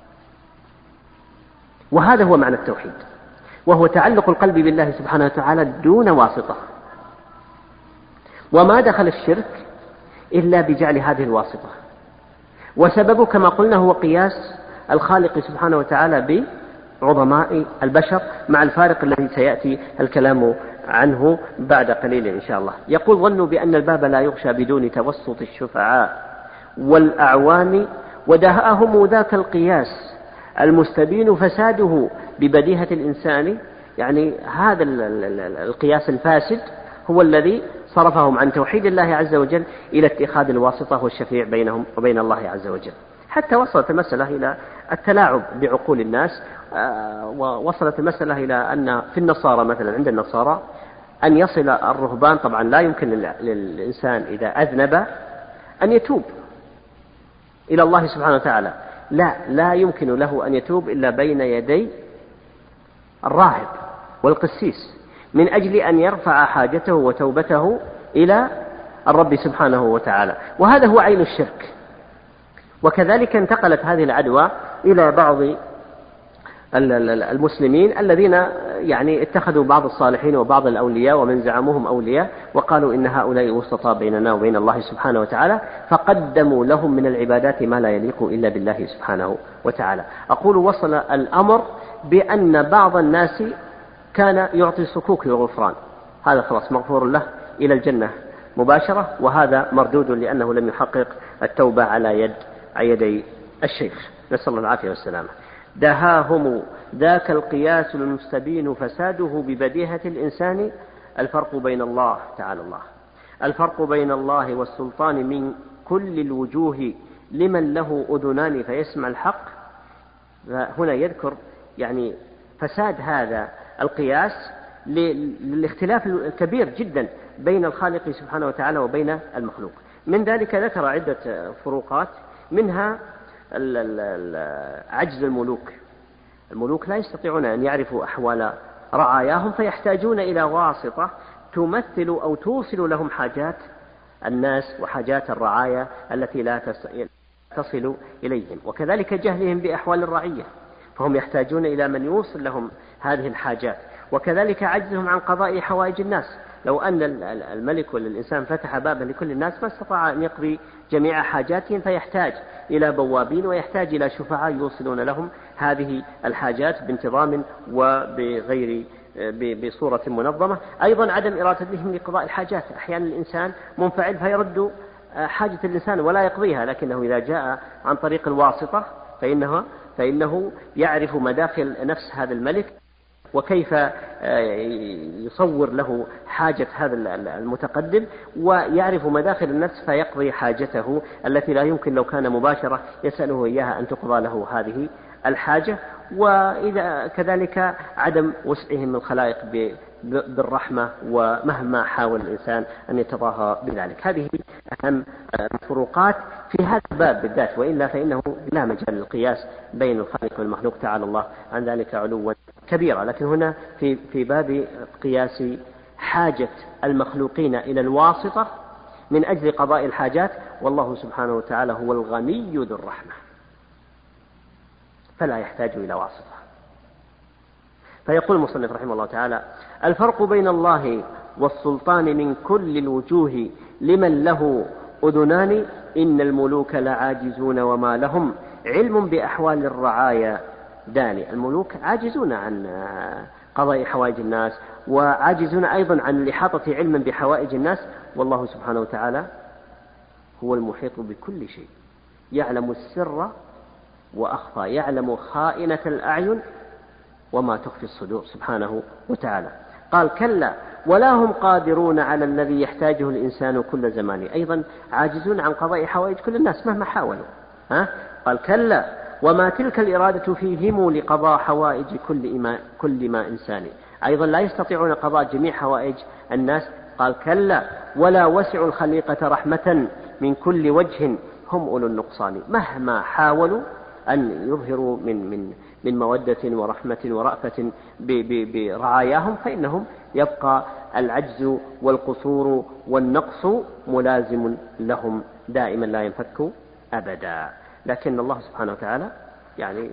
وهذا هو معنى التوحيد، وهو تعلق القلب بالله سبحانه وتعالى دون واسطة. وما دخل الشرك إلا بجعل هذه الواسطة، وسببه كما قلنا هو قياس الخالق سبحانه وتعالى بعظماء البشر، مع الفارق الذي سيأتي الكلام عنه بعد قليل إن شاء الله. يقول: ظنوا بأن الباب لا يغشى بدون توسط الشفعاء والأعوان، ودهأهم ذاك القياس المستبين فساده ببديهة الإنسان. يعني هذا القياس الفاسد هو الذي صرفهم عن توحيد الله عز وجل إلى اتخاذ الواسطة والشفيع بينهم وبين الله عز وجل، حتى وصلت المسألة إلى التلاعب بعقول الناس. ووصلت المسألة إلى أن في النصارى مثلا، عند النصارى أن يصل الرهبان، طبعا لا يمكن للإنسان إذا أذنب أن يتوب إلى الله سبحانه وتعالى، لا يمكن له أن يتوب إلا بين يدي الراهب والقسيس، من أجل أن يرفع حاجته وتوبته إلى الرب سبحانه وتعالى. وهذا هو عين الشرك. وكذلك انتقلت هذه العدوى إلى بعض المسلمين الذين يعني اتخذوا بعض الصالحين وبعض الأولياء ومن زعموهم أولياء، وقالوا إن هؤلاء وسطاء بيننا وبين الله سبحانه وتعالى، فقدموا لهم من العبادات ما لا يليق إلا بالله سبحانه وتعالى. أقول: وصل الأمر بأن بعض الناس كان يعطي الصكوك للغفران، هذا خلاص مغفور له إلى الجنة مباشرة، وهذا مردود لأنه لم يحقق التوبة على يدي الشيخ، نسأل الله العافية والسلامة. دهاهم ذاك القياس المستبين فساده ببديهة الإنسان. الفرق بين الله تعالى الفرق بين الله والسلطان من كل الوجوه لمن له أذنان فيسمع الحق. هنا يذكر يعني فساد هذا القياس للاختلاف الكبير جدا بين الخالق سبحانه وتعالى وبين المخلوق. من ذلك ذكر عدة فروقات، منها عجز الملوك لا يستطيعون أن يعرفوا أحوال رعاياهم، فيحتاجون إلى واسطة تمثل أو توصل لهم حاجات الناس وحاجات الرعايا التي لا تصل إليهم. وكذلك جهلهم بأحوال الرعية، فهم يحتاجون إلى من يوصل لهم هذه الحاجات. وكذلك عجزهم عن قضاء حوائج الناس، لو أن الملك ولا الإنسان فتح بابا لكل الناس ما استطاع أن يقضي جميع حاجاتهم، فيحتاج إلى بوابين ويحتاج إلى شفعاء يوصلون لهم هذه الحاجات بانتظام وبغير بصورة منظمة. أيضا عدم إرادتهم لقضاء الحاجات، أحيانا الإنسان منفعل فيرد حاجة الإنسان ولا يقضيها، لكنه إذا جاء عن طريق الواسطة فإنه يعرف مداخل نفس هذا الملك وكيف يصور له حاجة هذا المتقدم، ويعرف مداخل النفس فيقضي حاجته التي لا يمكن لو كان مباشرة يسأله إياها أن تقضى له هذه الحاجة. وإذا كذلك عدم وسعهم الخلائق بالرحمة، ومهما حاول الإنسان أن يتظاهر بذلك. هذه أهم الفروقات في هذا الباب بالذات، وإلا فإنه لا مجال للقياس بين الخالق والمخلوق تعالى الله عن ذلك علوا كبيرا. لكن هنا في باب قياس حاجة المخلوقين إلى الواسطة من أجل قضاء الحاجات، والله سبحانه وتعالى هو الغني ذو الرحمة فلا يحتاج إلى واسطة. فيقول المصنف رحمه الله تعالى: الفرق بين الله والسلطان من كل الوجوه لمن له أذنان إن الملوك لعاجزون وما لهم علم بأحوال الرعايا داني. الملوك عاجزون عن قضاء حوائج الناس، وعاجزون أيضا عن الإحاطة علما بحوائج الناس، والله سبحانه وتعالى هو المحيط بكل شيء، يعلم السر وأخفى، يعلم خائنة الأعين وما تخفي الصدور سبحانه وتعالى. قال: كلا ولا هم قادرون على الذي يحتاجه الإنسان كل زمان. أيضا عاجزون عن قضاء حوائج كل الناس مهما حاولوا. قال: كلا وما تلك الإرادة فيهم لقضاء حوائج كل ما إنسان. أيضا لا يستطيعون قضاء جميع حوائج الناس. قال: كلا ولا وسع الخليقة رحمة من كل وجه هم أولو النقصان. مهما حاولوا أن يظهروا من مودة ورحمة ورأفة برعاياهم، فإنهم يبقى العجز والقصور والنقص ملازم لهم دائما لا ينفك أبدا. لكن الله سبحانه وتعالى يعني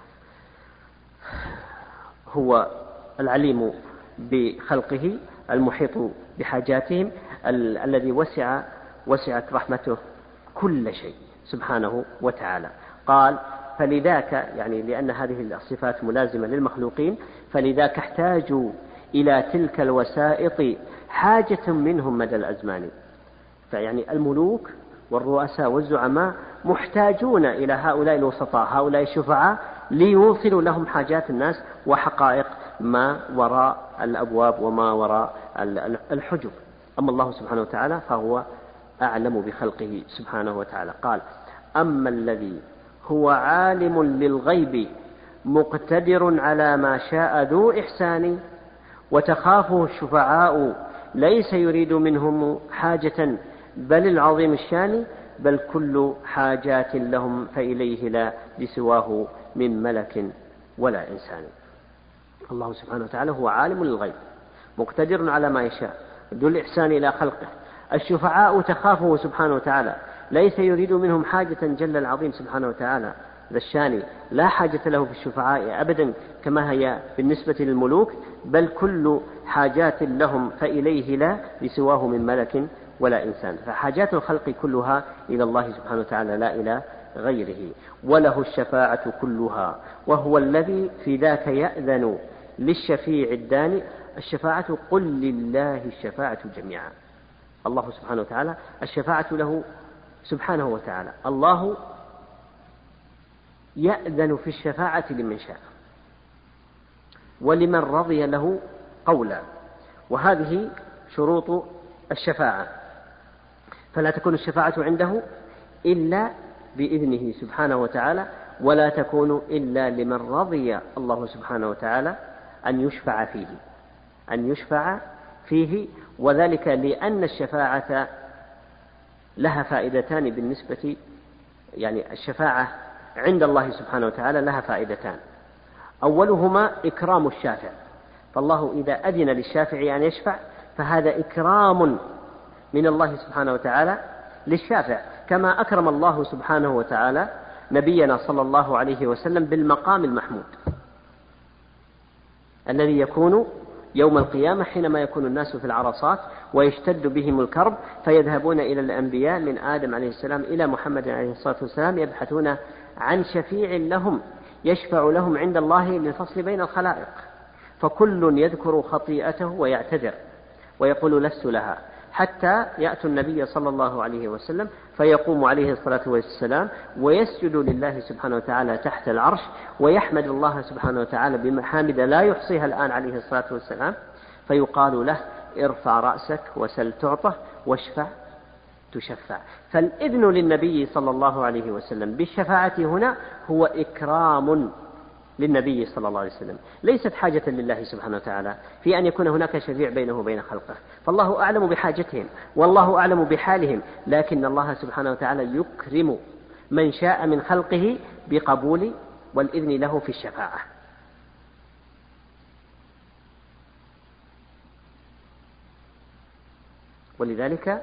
هو العليم بخلقه المحيط بحاجاتهم الذي وسعت رحمته كل شيء سبحانه وتعالى. قال: فلذاك يعني لأن هذه الصفات ملازمة للمخلوقين، فلذاك احتاجوا إلى تلك الوسائط حاجة منهم مدى الأزمان. فيعني الملوك والرؤساء والزعماء محتاجون إلى هؤلاء الوسطاء، هؤلاء الشفعاء، ليوصلوا لهم حاجات الناس وحقائق ما وراء الأبواب وما وراء الحجب. أما الله سبحانه وتعالى فهو أعلم بخلقه سبحانه وتعالى. قال: أما الذي هو عالم للغيب مقتدر على ما شاء ذو إحسان وتخافه الشفعاء ليس يريد منهم حاجة بل العظيم الشان بل كل حاجات لهم فإليه لا بسواه من ملك ولا إنسان. الله سبحانه وتعالى هو عالم للغيب مقتدر على ما يشاء ذو الإحسان إلى خلقه. الشفعاء تخافه سبحانه وتعالى ليس يريد منهم حاجة جل العظيم سبحانه وتعالى ذا الشان، لا حاجة له في الشفعاء أبدا كما هي بالنسبة للملوك، بل كل حاجات لهم فإليه لا بسواه من ملك ولا إنسان. فحاجات الخلق كلها إلى الله سبحانه وتعالى لا إلى غيره. وله الشفاعة كلها وهو الذي في ذاك يأذن للشفيع الداني. الشفاعة قل لله الشفاعة جميعا. الله سبحانه وتعالى الشفاعة له سبحانه وتعالى. الله يأذن في الشفاعة لمن شاء ولمن رضي له قولا، وهذه شروط الشفاعة. فلا تكون الشفاعة عنده إلا بإذنه سبحانه وتعالى، ولا تكون إلا لمن رضي الله سبحانه وتعالى أن يشفع فيه. وذلك لأن الشفاعة لها فائدتان بالنسبة، يعني الشفاعة عند الله سبحانه وتعالى لها فائدتان. أولهما إكرام الشافع، فالله إذا أذن للشافع أن يشفع فهذا إكرام من الله سبحانه وتعالى للشافع، كما أكرم الله سبحانه وتعالى نبينا صلى الله عليه وسلم بالمقام المحمود الذي يكون يوم القيامة حينما يكون الناس في العرصات ويشتد بهم الكرب، فيذهبون إلى الأنبياء من آدم عليه السلام إلى محمد عليه الصلاة والسلام يبحثون عن شفيع لهم يشفع لهم عند الله للفصل بين الخلائق، فكل يذكر خطيئته ويعتذر ويقول لست لها، حتى يأتوا النبي صلى الله عليه وسلم فيقوم عليه الصلاة والسلام ويسجد لله سبحانه وتعالى تحت العرش ويحمد الله سبحانه وتعالى بمحامد لا يحصيها الآن عليه الصلاة والسلام، فيقال له ارفع رأسك وسل تعطى واشفع تشفع. فالإذن للنبي صلى الله عليه وسلم بالشفاعة هنا هو إكرام للنبي صلى الله عليه وسلم، ليست حاجة لله سبحانه وتعالى في أن يكون هناك شفيع بينه وبين خلقه، فالله أعلم بحاجتهم والله أعلم بحالهم، لكن الله سبحانه وتعالى يكرم من شاء من خلقه بقبول والإذن له في الشفاعة. ولذلك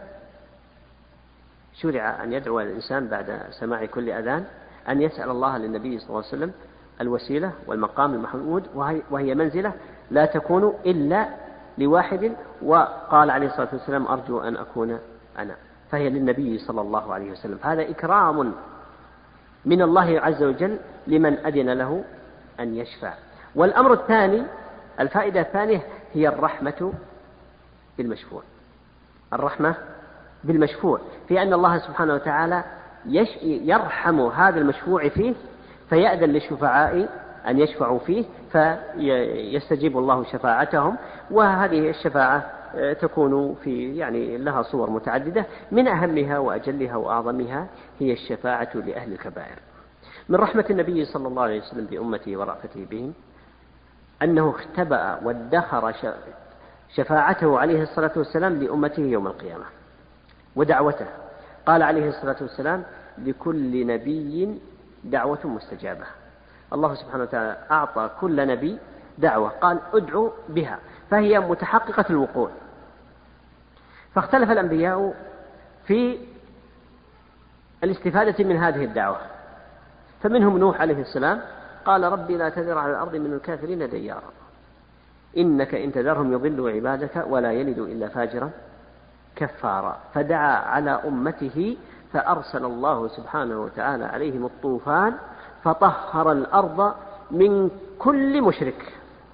شرع أن يدعو الإنسان بعد سماع كل أذان أن يسأل الله للنبي صلى الله عليه وسلم الوسيلة والمقام المحمود، وهي منزلة لا تكون إلا لواحد، وقال عليه الصلاة والسلام أرجو أن أكون أنا، فهي للنبي صلى الله عليه وسلم. هذا إكرام من الله عز وجل لمن أذن له أن يشفع. والأمر الثاني، الفائدة الثانية هي الرحمة بالمشفوع، الرحمة بالمشفوع في أن الله سبحانه وتعالى يرحم هذا المشفوع فيه فيأذن للشفعاء أن يشفعوا فيه فيستجيب الله شفاعتهم. وهذه الشفاعة تكون في لها صور متعددة، من أهمها وأجلها وأعظمها هي الشفاعة لأهل الكبائر. من رحمة النبي صلى الله عليه وسلم بأمته ورأفته بهم أنه اختبأ وادخر شفاعته عليه الصلاة والسلام لأمته يوم القيامة ودعوته. قال عليه الصلاة والسلام لكل نبي دعوة مستجابة. الله سبحانه وتعالى أعطى كل نبي دعوة قال ادعوا بها، فهي متحققة الوقوع. فاختلف الأنبياء في الاستفادة من هذه الدعوة، فمنهم نوح عليه السلام قال ربي لا تذر على الأرض من الكافرين ديارا إنك إن تذرهم يضلوا عبادك ولا يلدوا إلا فاجرا كفارا، فدعا على أمته فأرسل الله سبحانه وتعالى عليهم الطوفان فطهر الأرض من كل مشرك،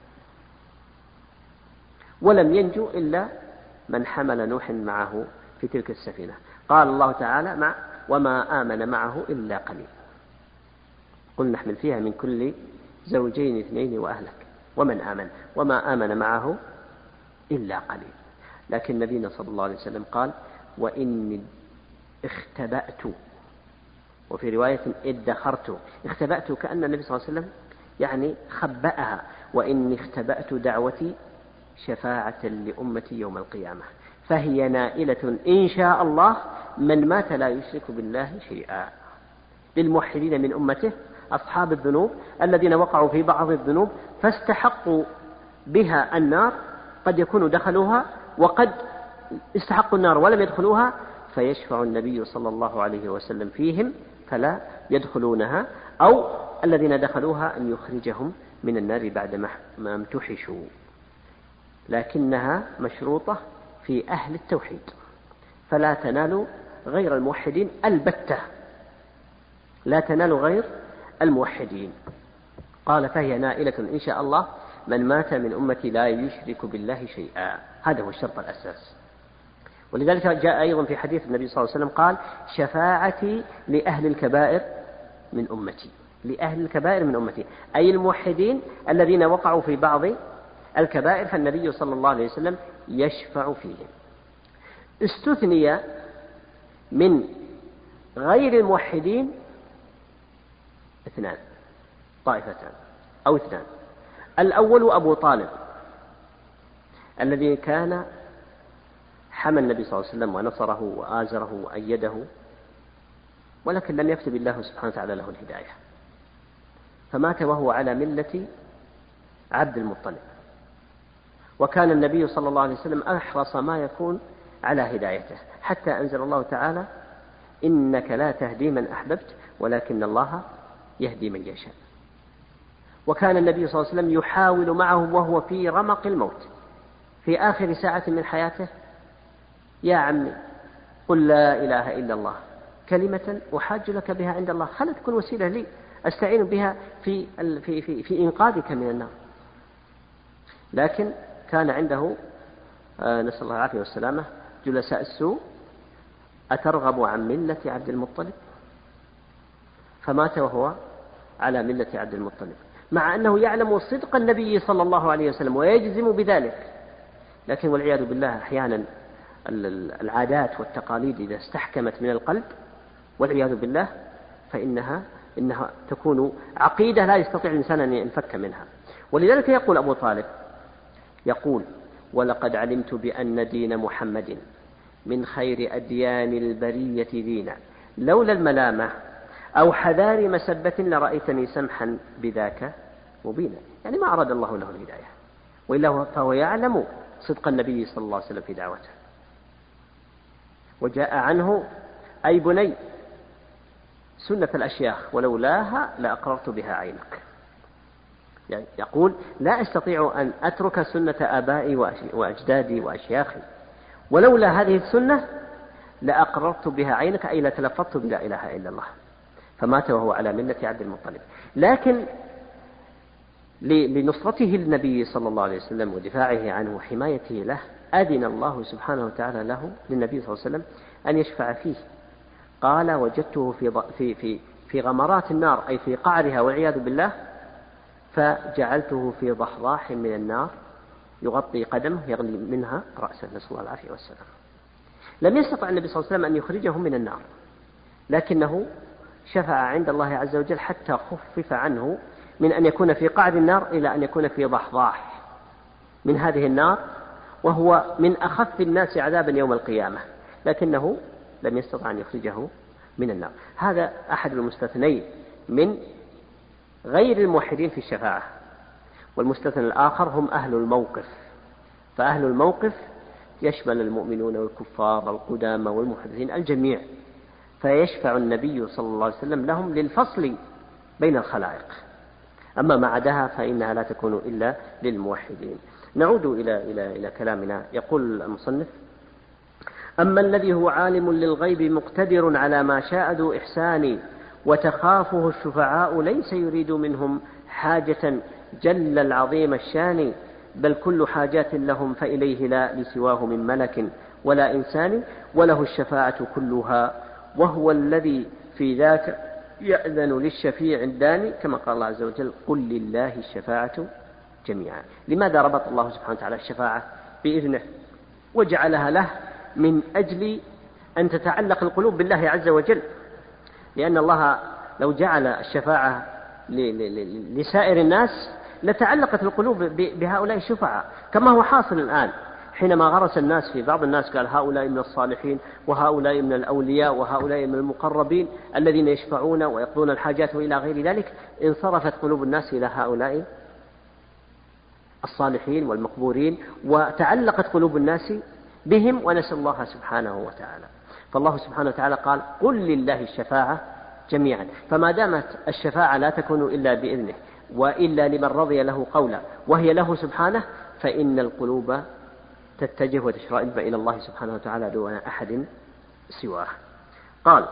ولم ينجو إلا من حمل نوح معه في تلك السفينة. قال الله تعالى وما آمن معه إلا قليل، قل نحمل فيها من كل زوجين اثنين وأهلك ومن آمن، وما آمن معه إلا قليل. لكن نبينا صلى الله عليه وسلم قال وإني اختبأت، وفي رواية ادخرت. اختبأت كأن النبي صلى الله عليه وسلم خبأها، وإني اختبأت دعوتي شفاعة لأمتي يوم القيامة، فهي نائلة إن شاء الله من مات لا يشرك بالله شيئا. للموحدين من أمته أصحاب الذنوب الذين وقعوا في بعض الذنوب فاستحقوا بها النار، قد يكونوا دخلوها وقد استحقوا النار ولم يدخلوها، فيشفع النبي صلى الله عليه وسلم فيهم فلا يدخلونها، أو الذين دخلوها أن يخرجهم من النار بعد ما امتحشوا. لكنها مشروطة في أهل التوحيد، فلا تنال غير الموحدين البتة، لا تنال غير الموحدين. قال فهي نائلة إن شاء الله من مات من أمتي لا يشرك بالله شيئا. هذا هو الشرط الأساس. ولذلك جاء أيضا في حديث النبي صلى الله عليه وسلم قال شفاعتي لأهل الكبائر من أمتي، لأهل الكبائر من أمتي، أي الموحدين الذين وقعوا في بعض الكبائر، فالنبي صلى الله عليه وسلم يشفع فيهم. استثني من غير الموحدين اثنان، طائفتان أو اثنان. الأول أبو طالب الذي كان حمى النبي صلى الله عليه وسلم ونصره وآزره وأيده، ولكن لم يكتب الله سبحانه وتعالى له الهداية، فمات وهو على ملة عبد المطلب، وكان النبي صلى الله عليه وسلم أحرص ما يكون على هدايته، حتى أنزل الله تعالى إنك لا تهدي من أحببت ولكن الله يهدي من يشاء. وكان النبي صلى الله عليه وسلم يحاول معه وهو في رمق الموت في آخر ساعة من حياته: يا عمي قل لا إله إلا الله كلمة أحاج لك بها عند الله، خلت تكون وسيلة لي أستعين بها في إنقاذك من النار. لكن كان عنده نسأل الله العافية والسلامة جلساء السوء: أترغب عن ملة عبد المطلب؟ فمات وهو على ملة عبد المطلب، مع أنه يعلم صدق النبي صلى الله عليه وسلم ويجزم بذلك. لكن والعياذ بالله أحيانا العادات والتقاليد إذا استحكمت من القلب والعياذ بالله فإنها تكون عقيدة لا يستطيع الإنسان أن ينفك منها. ولذلك يقول أبو طالب يقول: ولقد علمت بأن دين محمد من خير أديان البرية دينا، لولا الملامة أو حذار مسبة لرأيتني سمحا بذاك مبينا. يعني ما أراد الله له الهداية، وإلا فهو يعلم صدق النبي صلى الله عليه وسلم في دعوته. وجاء عنه: أي بني سنة الأشياخ ولولاها لأقررت بها عينك. يعني يقول: لا أستطيع أن أترك سنة آبائي وأجدادي وأشياخي، ولولا هذه السنة لأقررت بها عينك، أي لتلفظت بلا إله إلا الله. فمات وهو على ملة عبد المطلب. لكن لنصرته للنبي صلى الله عليه وسلم ودفاعه عنه وحمايته له أذن الله سبحانه وتعالى له للنبي صلى الله عليه وسلم أن يشفع فيه. قال: وجدته في غمرات النار، أي في قعرها والعياذ بالله، فجعلته في ضحضاح من النار يغطي قدمه يغلي منها رأسه، نسأل الله العافية والسلام. لم يستطع النبي صلى الله عليه وسلم أن يخرجه من النار، لكنه شفع عند الله عز وجل حتى خفف عنه من أن يكون في قعر النار إلى أن يكون في ضحضاح من هذه النار، وهو من أخف الناس عذابا يوم القيامة، لكنه لم يستطع أن يخرجه من النار. هذا أحد المستثنين من غير الموحدين في الشفاعة. والمستثنى الآخر هم أهل الموقف، فأهل الموقف يشمل المؤمنون والكفار والقدامى والمحدثين الجميع، فيشفع النبي صلى الله عليه وسلم لهم للفصل بين الخلائق. أما ما عداها فإنها لا تكون إلا للموحدين. نعود إلى كلامنا. يقول المصنف: أما الذي هو عالم للغيب مقتدر على ما شاء ذو إحسان، وتخافه الشفعاء ليس يريد منهم حاجة جل العظيم الشان، بل كل حاجات لهم فإليه لا لسواه من ملك ولا إنسان، وله الشفاعة كلها، وهو الذي في ذاك يأذن للشفيع الداني، كما قال الله عز وجل: قل لله الشفاعة جميعا. لماذا ربط الله سبحانه وتعالى الشفاعة بإذنه وجعلها له؟ من أجل أن تتعلق القلوب بالله عز وجل، لأن الله لو جعل الشفاعة لسائر الناس لتعلقت القلوب بهؤلاء الشفعاء، كما هو حاصل الآن حينما غرس الناس في بعض الناس قال: هؤلاء من الصالحين، وهؤلاء من الأولياء، وهؤلاء من المقربين الذين يشفعون ويقضون الحاجات وإلى غير ذلك. انصرفت قلوب الناس إلى هؤلاء الصالحين والمقبورين، وتعلقت قلوب الناس بهم، ونسأل الله سبحانه وتعالى. فالله سبحانه وتعالى قال: قل لله الشفاعة جميعا. فما دامت الشفاعة لا تكون إلا بإذنه وإلا لمن رضي له قولا وهي له سبحانه، فإن القلوب تتجه وتشرئب إلى الله سبحانه وتعالى دون أحد سواه. قال: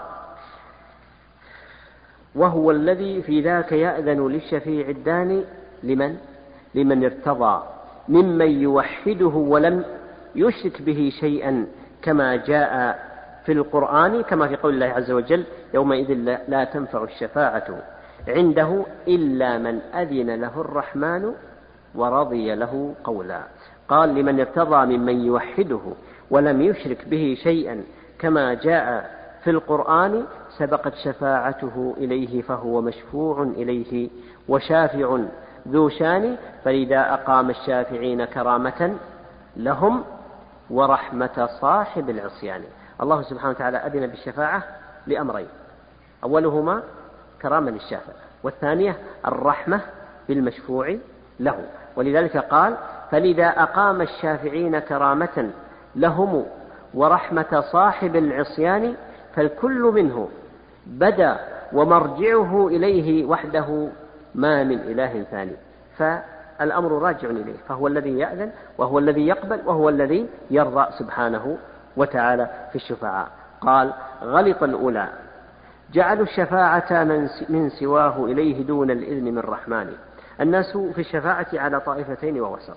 وهو الذي في ذاك يأذن للشفيع الداني لمن ارتضى ممن يوحده ولم يشرك به شيئا، كما جاء في القرآن، كما في قول الله عز وجل: يومئذ لا تنفع الشفاعة عنده إلا من أذن له الرحمن ورضي له قولا. قال: لمن ارتضى ممن يوحده ولم يشرك به شيئا، كما جاء في القرآن: سبقت شفاعته إليه فهو مشفوع إليه وشافع ذو شان، فلذا أقام الشافعين كرامة لهم ورحمة صاحب العصيان. الله سبحانه وتعالى أذن بالشفاعة لأمرين: أولهما كرامة للشافع، والثانية الرحمة بالمشفوع له. ولذلك قال: فلذا أقام الشافعين كرامة لهم ورحمة صاحب العصيان، فالكل منه بدا ومرجعه إليه وحده ما من إله ثاني. الأمر راجع إليه، فهو الذي يأذن وهو الذي يقبل وهو الذي يرضى سبحانه وتعالى في الشفعاء. قال: غلط الأولى جعلوا الشفاعة من سواه إليه دون الإذن من الرحمن. الناس في الشفاعة على طائفتين ووسط.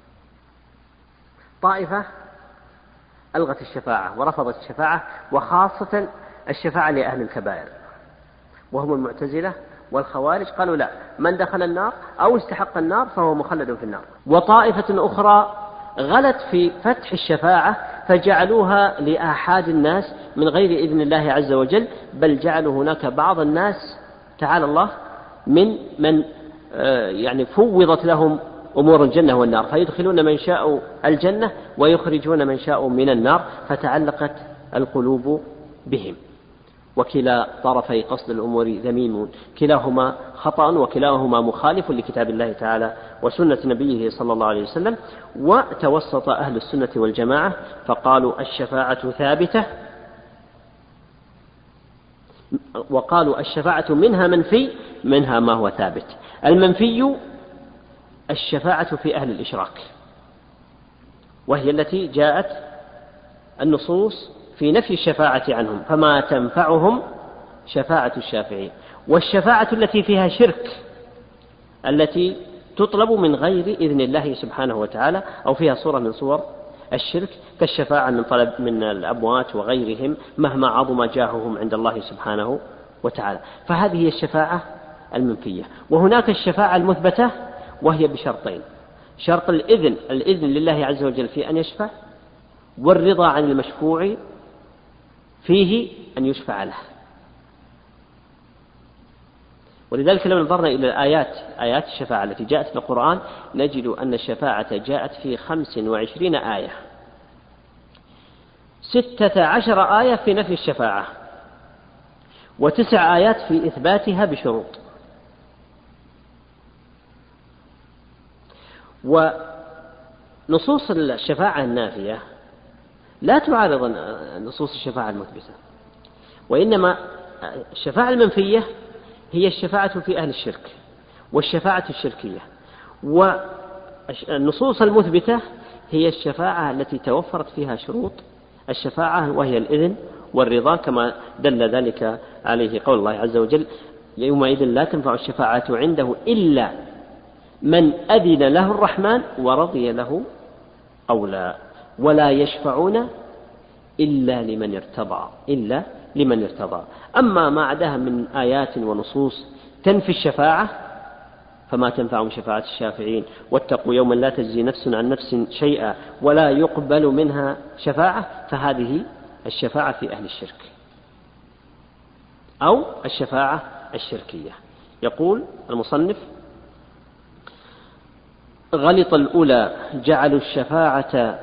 طائفة ألغت الشفاعة ورفضت الشفاعة، وخاصة الشفاعة لأهل الكبائر، وهم المعتزلة والخوارج، قالوا لا، من دخل النار أو استحق النار فهو مخلد في النار. وطائفة أخرى غلت في فتح الشفاعة فجعلوها لآحاد الناس من غير إذن الله عز وجل، بل جعلوا هناك بعض الناس تعالى الله من يعني فوضت لهم أمور الجنة والنار، فيدخلون من شاء الجنة ويخرجون من شاء من النار، فتعلقت القلوب بهم. وكلا طرفي قصد الأمور ذميم، كلاهما خطأ وكلاهما مخالف لكتاب الله تعالى وسنة نبيه صلى الله عليه وسلم. وتوسط أهل السنة والجماعة فقالوا الشفاعة ثابتة، وقالوا الشفاعة منها منفي منها ما هو ثابت. المنفي الشفاعة في أهل الإشراك، وهي التي جاءت النصوص في نفي الشفاعة عنهم، فما تنفعهم شفاعة الشافعين. والشفاعة التي فيها شرك، التي تطلب من غير إذن الله سبحانه وتعالى، أو فيها صورة من صور الشرك، كالشفاعة من طلب من الأموات وغيرهم مهما عظم جاههم عند الله سبحانه وتعالى. فهذه هي الشفاعة المنفية. وهناك الشفاعة المثبتة، وهي بشرطين: شرط الإذن لله عز وجل في أن يشفع، والرضا عن المشفوع فيه أن يشفع له. ولذلك لو نظرنا إلى آيات الشفاعة التي جاءت في القرآن نجد أن الشفاعة جاءت في 25 آية، 16 آية في نفي الشفاعة، و9 آيات في إثباتها بشروط. ونصوص الشفاعة النافية لا تعارض نصوص الشفاعة المثبتة، وإنما الشفاعة المنفية هي الشفاعة في أهل الشرك والشفاعة الشركية، والنصوص المثبتة هي الشفاعة التي توفرت فيها شروط الشفاعة، وهي الإذن والرضا، كما دل ذلك عليه قول الله عز وجل: يومئذ لا تنفع الشفاعة عنده إلا من أذن له الرحمن ورضي له قولا ولا يشفعون إلا لمن ارتضى. أما ما عداها من آيات ونصوص تنفي الشفاعة فما تنفعهم شفاعة الشافعين. واتقوا يوما لا تجزي نفس عن نفس شيئا ولا يقبل منها شفاعة، فهذه الشفاعة في أهل الشرك أو الشفاعة الشركية. يقول المصنف: غلط الأولى جعلوا الشفاعة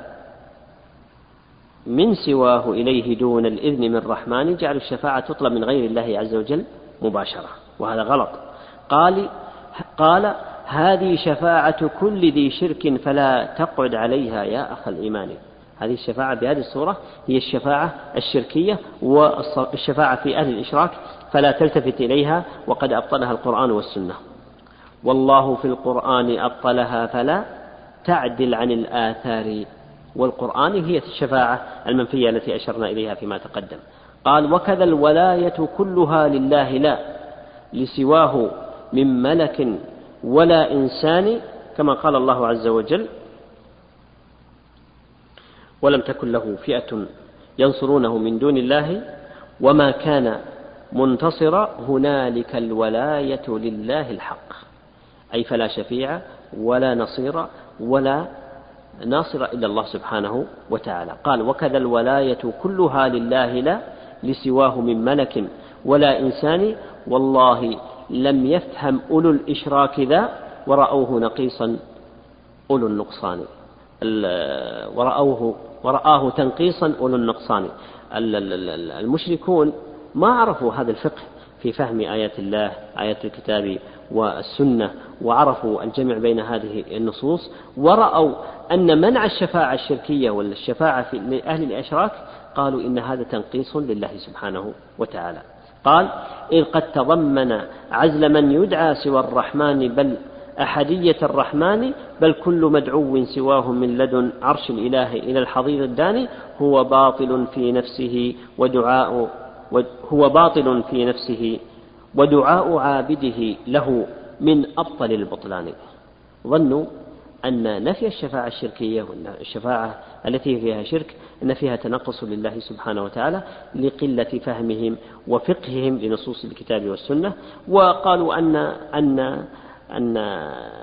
من سواه إليه دون الإذن من الرحمن، جعلوا الشفاعة تطلب من غير الله عز وجل مباشرة، وهذا غلط. قال هذه شفاعة كل ذي شرك فلا تقعد عليها يا أخ الإيمان. هذه الشفاعة بهذه الصورة هي الشفاعة الشركية، والشفاعة في أهل الإشراك فلا تلتفت إليها، وقد أبطلها القرآن والسنة. والله في القرآن أبطلها فلا تعدل عن الآثار. والقرآن هي الشفاعة المنفية التي أشرنا إليها فيما تقدم. قال: وكذا الولاية كلها لله لا لسواه من ملك ولا إنسان، كما قال الله عز وجل: ولم تكن له فئة ينصرونه من دون الله وما كان منتصرا هنالك الولاية لله الحق، أي فلا شفيع ولا نصير ولا ناصر إلا الله سبحانه وتعالى. قال: وكذا الولاية كلها لله لا لسواه من ملك ولا إنسان والله لم يفهم أولو الإشراك ذا ورأوه نقيصا أولو النقصان، ورآه تنقيصا أولو النقصان. المشركون ما عرفوا هذا الفقه في فهم آيات الله، آيات الكتاب والسنة، وعرفوا الجمع بين هذه النصوص، ورأوا أن منع الشفاعة الشركية والشفاعة لأهل الإشراك قالوا إن هذا تنقيص لله سبحانه وتعالى. قال: إذ قد تضمن عزل من يدعى سوى الرحمن بل أحدية الرحمن بل كل مدعو سواه من لدن عرش الإله إلى الحضيض الداني هو باطل في نفسه ودعاء عابده له من أبطل البطلان. ظنوا أن نفي الشفاعة الشركية والشفاعة التي فيها شرك أن فيها تنقص لله سبحانه وتعالى لقلة فهمهم وفقههم لنصوص الكتاب والسنة، وقالوا أن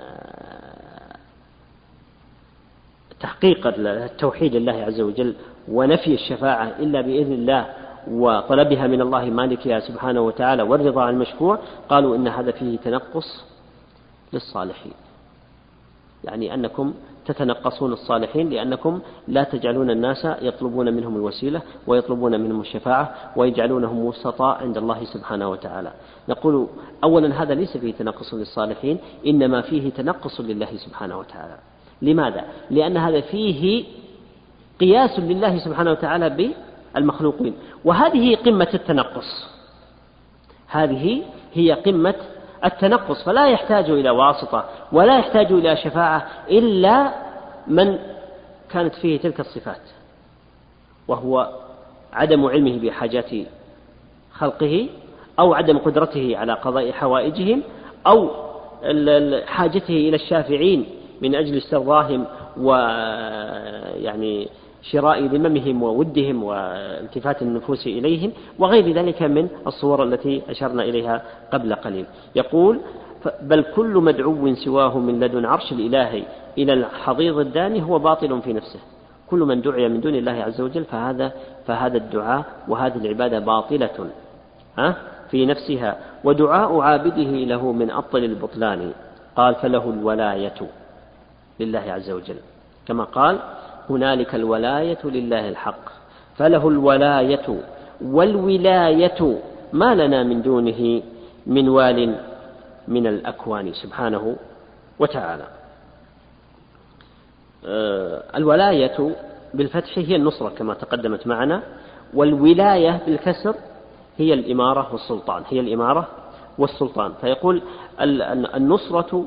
تحقيق التوحيد لله عز وجل ونفي الشفاعة إلا بإذن الله وطلبها من الله مالكها سبحانه وتعالى والرضا عن المشفوع، قالوا إن هذا فيه تنقص للصالحين، يعني أنكم تتنقصون الصالحين لأنكم لا تجعلون الناس يطلبون منهم الوسيلة ويطلبون منهم الشفاعة ويجعلونهم وسطاء عند الله سبحانه وتعالى. نقول أولا هذا ليس فيه تنقص للصالحين، إنما فيه تنقص لله سبحانه وتعالى. لماذا؟ لأن هذا فيه قياس لله سبحانه وتعالى بالمخلوقين، وهذه قمة التنقص، هذه هي قمة التنقص، فلا يحتاج إلى واسطة ولا يحتاج إلى شفاعة إلا من كانت فيه تلك الصفات، وهو عدم علمه بحاجات خلقه أو عدم قدرته على قضاء حوائجهم أو حاجته إلى الشافعين من أجل استرضاهم ويعني شراء ذممهم وودهم والتفات النفوس إليهم وغير ذلك من الصور التي أشرنا إليها قبل قليل. يقول بل كل مدعو سواه من لدن عرش الإله إلى الحضيض الداني هو باطل في نفسه. كل من دعي من دون الله عز وجل فهذا الدعاء وهذه العبادة باطلة في نفسها، ودعاء عابده له من أبطل البطلان. قال فله الولاية لله عز وجل، كما قال هنالك الولاية لله الحق، فله الولاية والولاية ما لنا من دونه من وال من الأكوان سبحانه وتعالى. الولاية بالفتح هي النصرة كما تقدمت معنا، والولاية بالكسر هي الإمارة والسلطان. فيقول النصرة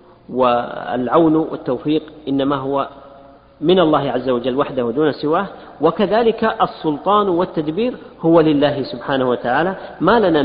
والعون والتوفيق إنما هو من الله عز وجل وحده دون سواه، وكذلك السلطان والتدبير هو لله سبحانه وتعالى ما لنا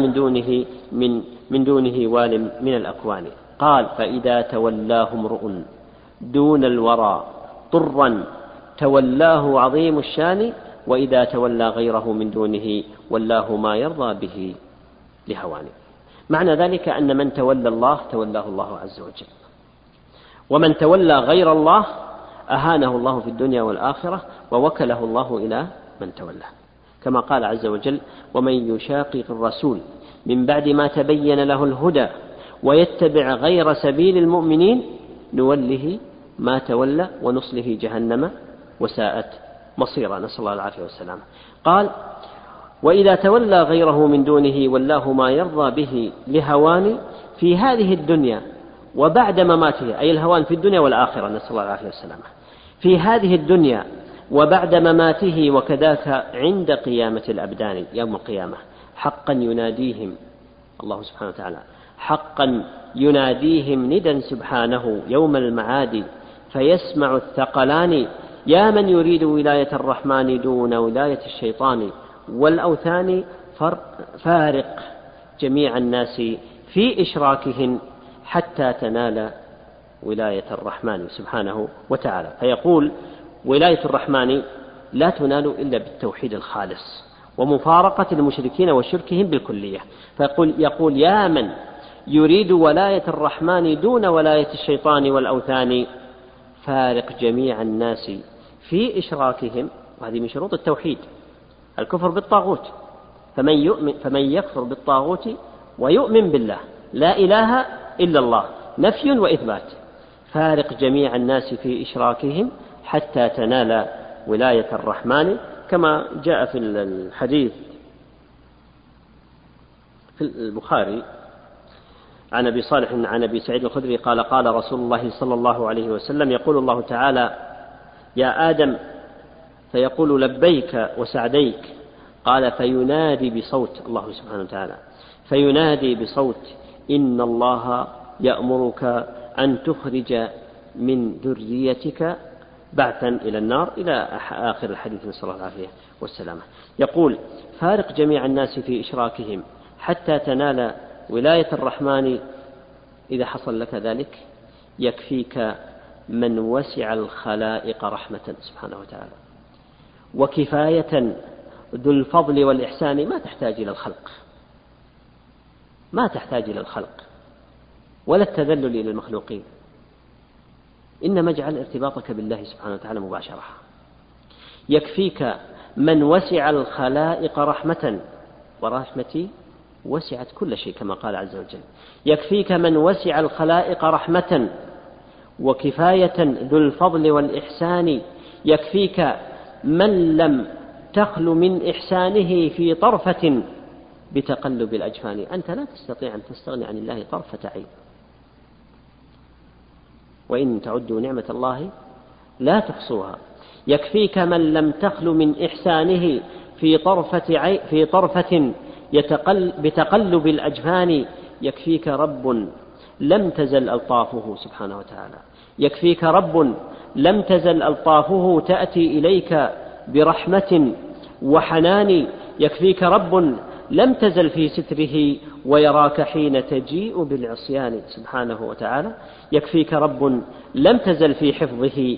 من دونه وال من الأكوان. قال فإذا تولاه امرؤ دون الورى طرا تولاه عظيم الشان، وإذا تولى غيره من دونه والله ما يرضى به لهوانه. معنى ذلك أن من تولى الله تولاه الله عز وجل، ومن تولى غير الله أهانه الله في الدنيا والآخرة ووكله الله إلى من تولى، كما قال عز وجل ومن يشاقق الرسول من بعد ما تبين له الهدى ويتبع غير سبيل المؤمنين نوله ما تولى ونصله جهنم وساءت مصيرا، نسأل الله العافية والسلام. قال وإذا تولى غيره من دونه والله ما يرضى به لهوان في هذه الدنيا وبعد مماته، أي الهوان في الدنيا والآخرة، نسأل الله العافية والسلام، في هذه الدنيا وبعد مماته وكذاك عند قيامة الأبدان يوم القيامة حقا يناديهم الله سبحانه وتعالى، حقا يناديهم ندى سبحانه يوم المعاد فيسمع الثقلان يا من يريد ولاية الرحمن دون ولاية الشيطان والأوثان فارق جميع الناس في إشراكهن حتى تنال ولاية الرحمن سبحانه وتعالى. فيقول ولاية الرحمن لا تنال إلا بالتوحيد الخالص ومفارقة المشركين وشركهم بالكلية. فيقول يا من يريد ولاية الرحمن دون ولاية الشيطان والأوثان فارق جميع الناس في إشراكهم، وهذه من شروط التوحيد الكفر بالطاغوت، فمن يكفر بالطاغوت ويؤمن بالله لا إله إلا الله نفي وإثبات، فارق جميع الناس في إشراكهم حتى تنال ولاية الرحمن، كما جاء في الحديث في البخاري عن أبي صالح عن أبي سعيد الخدري قال قال رسول الله صلى الله عليه وسلم يقول الله تعالى يا آدم فيقول لبيك وسعديك، قال فينادي بصوت الله سبحانه وتعالى فينادي بصوت إن الله يأمرك أن تخرج من ذريتك بعثا إلى النار، إلى آخر الحديث، نسأل الله العافية والسلامة. يقول: فارق جميع الناس في إشراكهم حتى تنال ولاية الرحمن. إذا حصل لك ذلك يكفيك من وسع الخلائق رحمة سبحانه وتعالى، وكفاية ذو الفضل والإحسان. ما تحتاج إلى الخلق، ما تحتاج إلى الخلق ولا التذلل إلى المخلوقين، إنما اجعل ارتباطك بالله سبحانه وتعالى مباشرة. يكفيك من وسع الخلائق رحمة، ورحمتي وسعت كل شيء كما قال عز وجل. يكفيك من وسع الخلائق رحمة، وكفاية ذو الفضل والإحسان. يكفيك من لم تخل من إحسانه في طرفة بتقلب الأجفان. أنت لا تستطيع أن تستغني عن الله طرفة عين، وإن تعدوا نعمة الله لا تحصوها. يكفيك من لم تخل من إحسانه في طرفة بتقلب الأجفان. يكفيك رب لم تزل ألطافه سبحانه وتعالى، يكفيك رب لم تزل ألطافه تأتي إليك برحمة وحنان. يكفيك رب لم تزل في ستره ويراك حين تجيء بالعصيان سبحانه وتعالى. يكفيك رب لم تزل في حفظه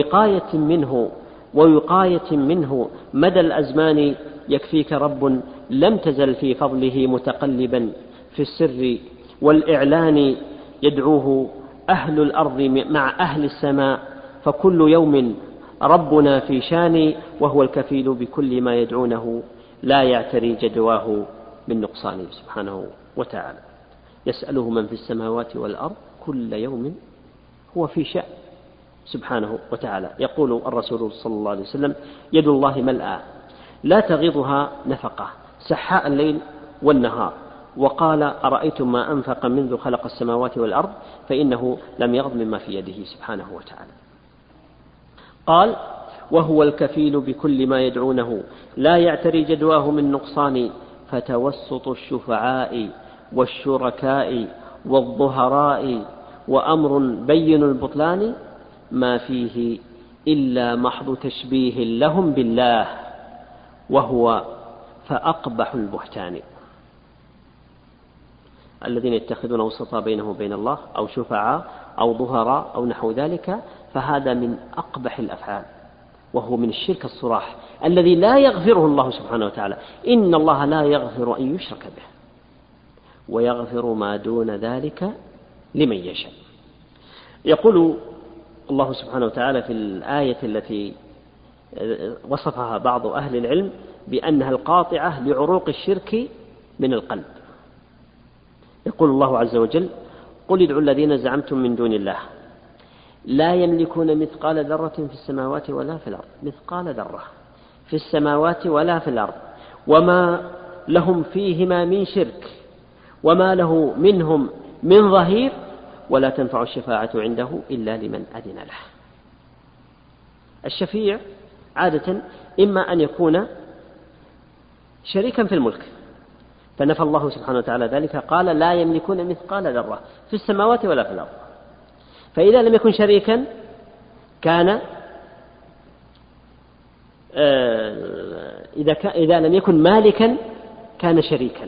ووقاية منه مدى الأزمان. يكفيك رب لم تزل في فضله متقلبا في السر والإعلان. يدعوه أهل الأرض مع أهل السماء، فكل يوم ربنا في شان، وهو الكفيل بكل ما يدعونه لا يعتري جدواه من نقصان سبحانه وتعالى. يسأله من في السماوات والأرض كل يوم هو في شأن سبحانه وتعالى. يقول الرسول صلى الله عليه وسلم: يد الله ملأى لا تغيضها نفقة سحاء الليل والنهار. وقال: أرأيتم ما أنفق منذ خلق السماوات والأرض فإنه لم يغض مما في يده سبحانه وتعالى. قال: وهو الكفيل بكل ما يدعونه لا يعتري جدواه من نقصان. فتوسط الشفعاء والشركاء والظهراء وأمر بين البطلان، ما فيه إلا محض تشبيه لهم بالله، وهو فأقبح البهتان. الذين يتخذون وسطا بينه وبين الله أو شفعاء أو ظهراء أو نحو ذلك، فهذا من أقبح الأفعال، وهو من الشرك الصراح الذي لا يغفره الله سبحانه وتعالى. إن الله لا يغفر أن يشرك به ويغفر ما دون ذلك لمن يشاء. يقول الله سبحانه وتعالى في الآية التي وصفها بعض أهل العلم بأنها القاطعة لعروق الشرك من القلب. يقول الله عز وجل: قل ادعوا الذين زعمتم من دون الله لا يملكون مثقال ذرة في السماوات ولا في الأرض. مثقال ذرة في السماوات ولا في الأرض، وما لهم فيهما من شرك، وما له منهم من ظهير، ولا تنفع الشفاعة عنده إلا لمن أذن له. الشفيع عادة إما أن يكون شريكا في الملك، فنفى الله سبحانه وتعالى ذلك، قال: لا يملكون مثقال ذرة في السماوات ولا في الأرض. فإذا لم يكن شريكا كان إذا لم يكن مالكا كان شريكا،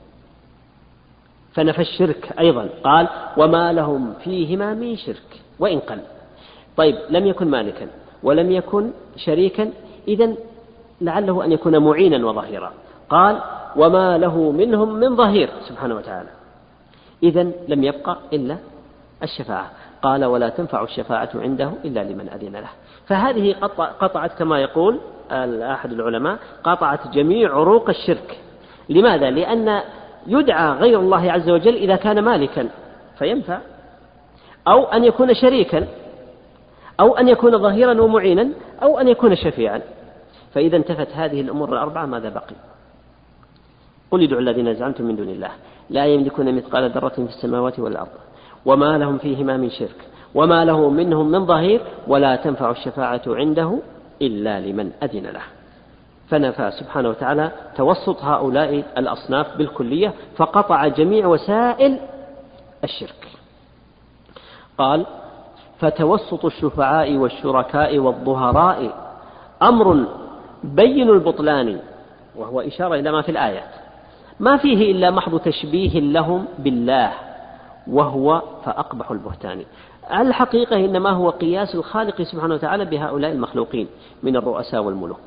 فنفى الشرك أيضا، قال: وما لهم فيهما من شرك وإن قل. طيب، لم يكن مالكا ولم يكن شريكا، إذن لعله أن يكون معينا وظهيرا، قال: وما له منهم من ظهير سبحانه وتعالى. إذن لم يبقى إلا الشفاعة، قال: ولا تنفع الشفاعة عنده إلا لمن أذن له. فهذه قطعت كما يقول أحد العلماء، قطعت جميع عروق الشرك. لماذا؟ لأن يدعى غير الله عز وجل إذا كان مالكا فينفع، أو أن يكون شريكا، أو أن يكون ظهيرا ومعينا، أو أن يكون شفيعا. فإذا انتفت هذه الأمور الأربعة ماذا بقي؟ قل ادعوا الذين زعمتم من دون الله لا يملكون مثقال ذرة في السماوات والأرض، وما لهم فيهما من شرك، وما له منهم من ظهير، ولا تنفع الشفاعة عنده إلا لمن أذن له. فنفى سبحانه وتعالى توسط هؤلاء الأصناف بالكلية، فقطع جميع وسائل الشرك. قال: فتوسط الشفعاء والشركاء والظهراء أمر بين البطلان، وهو إشارة إلى ما في الآيات، ما فيه إلا محض تشبيه لهم بالله، وهو فأقبح البهتان. الحقيقة إنما هو قياس الخالق سبحانه وتعالى بهؤلاء المخلوقين من الرؤساء والملوك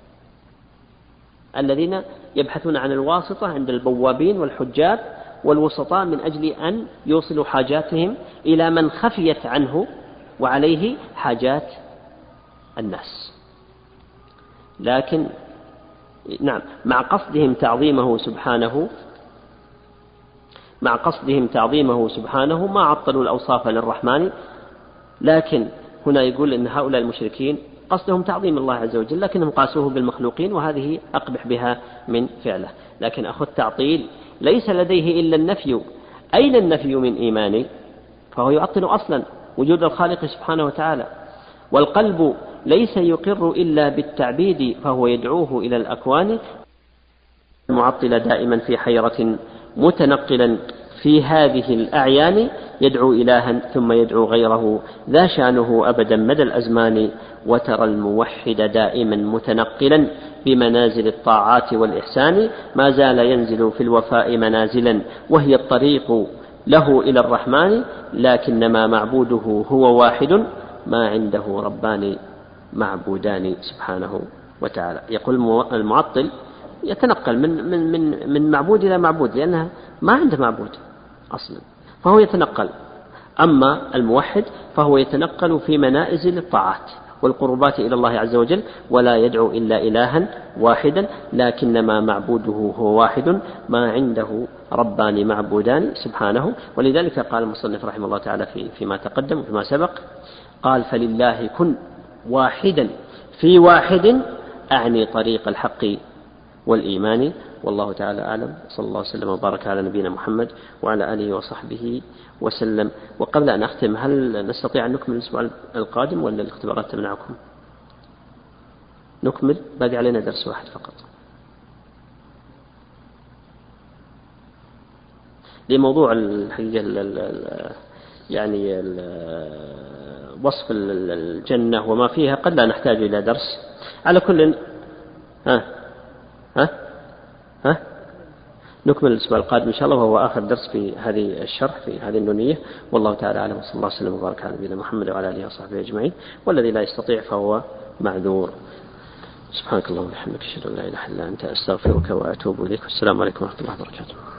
الذين يبحثون عن الواسطة عند البوابين والحجاب والوسطاء من أجل أن يوصلوا حاجاتهم إلى من خفيت عنه وعليه حاجات الناس. لكن نعم، مع قصدهم تعظيمه سبحانه ما عطلوا الأوصاف للرحمن، لكن هنا يقول إن هؤلاء المشركين قصدهم تعظيم الله عز وجل، لكنهم قاسوه بالمخلوقين، وهذه أقبح بها من فعله. لكن أخو التعطيل ليس لديه إلا النفي. أين النفي من إيمانه؟ فهو يعطل أصلا وجود الخالق سبحانه وتعالى. والقلب ليس يقر إلا بالتعبيد، فهو يدعوه إلى الأكوان. المعطل دائما في حيرة متنقلا في هذه الأعيان، يدعو إلها ثم يدعو غيره، ذا شأنه أبدا مدى الأزمان. وترى الموحد دائما متنقلا بمنازل الطاعات والإحسان، ما زال ينزل في الوفاء منازلا، وهي الطريق له إلى الرحمن، لكنما معبوده هو واحد، ما عنده ربان معبودان سبحانه وتعالى. يقول المعطل يتنقل من معبود إلى معبود، لأنها ما عنده معبود أصلا، فهو يتنقل. أما الموحد فهو يتنقل في منازل الطاعات والقربات إلى الله عز وجل، ولا يدعو إلا إلها واحدا، لكنما معبوده هو واحد، ما عنده ربان معبودان سبحانه. ولذلك قال المصنف رحمه الله تعالى فيما تقدم وفيما سبق، قال: فلله كن واحدا في واحد، أعني طريق الحق والإيمان. والله تعالى أعلم، صلى الله وسلم وبارك على نبينا محمد وعلى آله وصحبه وسلم. وقبل أن أختم، هل نستطيع أن نكمل الأسبوع القادم ولا الاختبارات تمنعكم؟ نكمل، باقي علينا درس واحد فقط. لموضوع الحقيقة يعني وصف الجنة وما فيها قد لا نحتاج إلى درس. على كل نكمل الأسبوع القادم إن شاء الله، وهو آخر درس في هذه الشرح في هذه النونية. والله تعالى أعلم، صلى الله وسلم وبارك على نبينا محمد وعلى آله وصحبه أجمعين. والذي لا يستطيع فهو معذور. سبحانك اللهم وبحمدك، أشهد أن لا إله إلا أنت، أستغفرك وأتوب إليك. والسلام عليكم ورحمة الله وبركاته.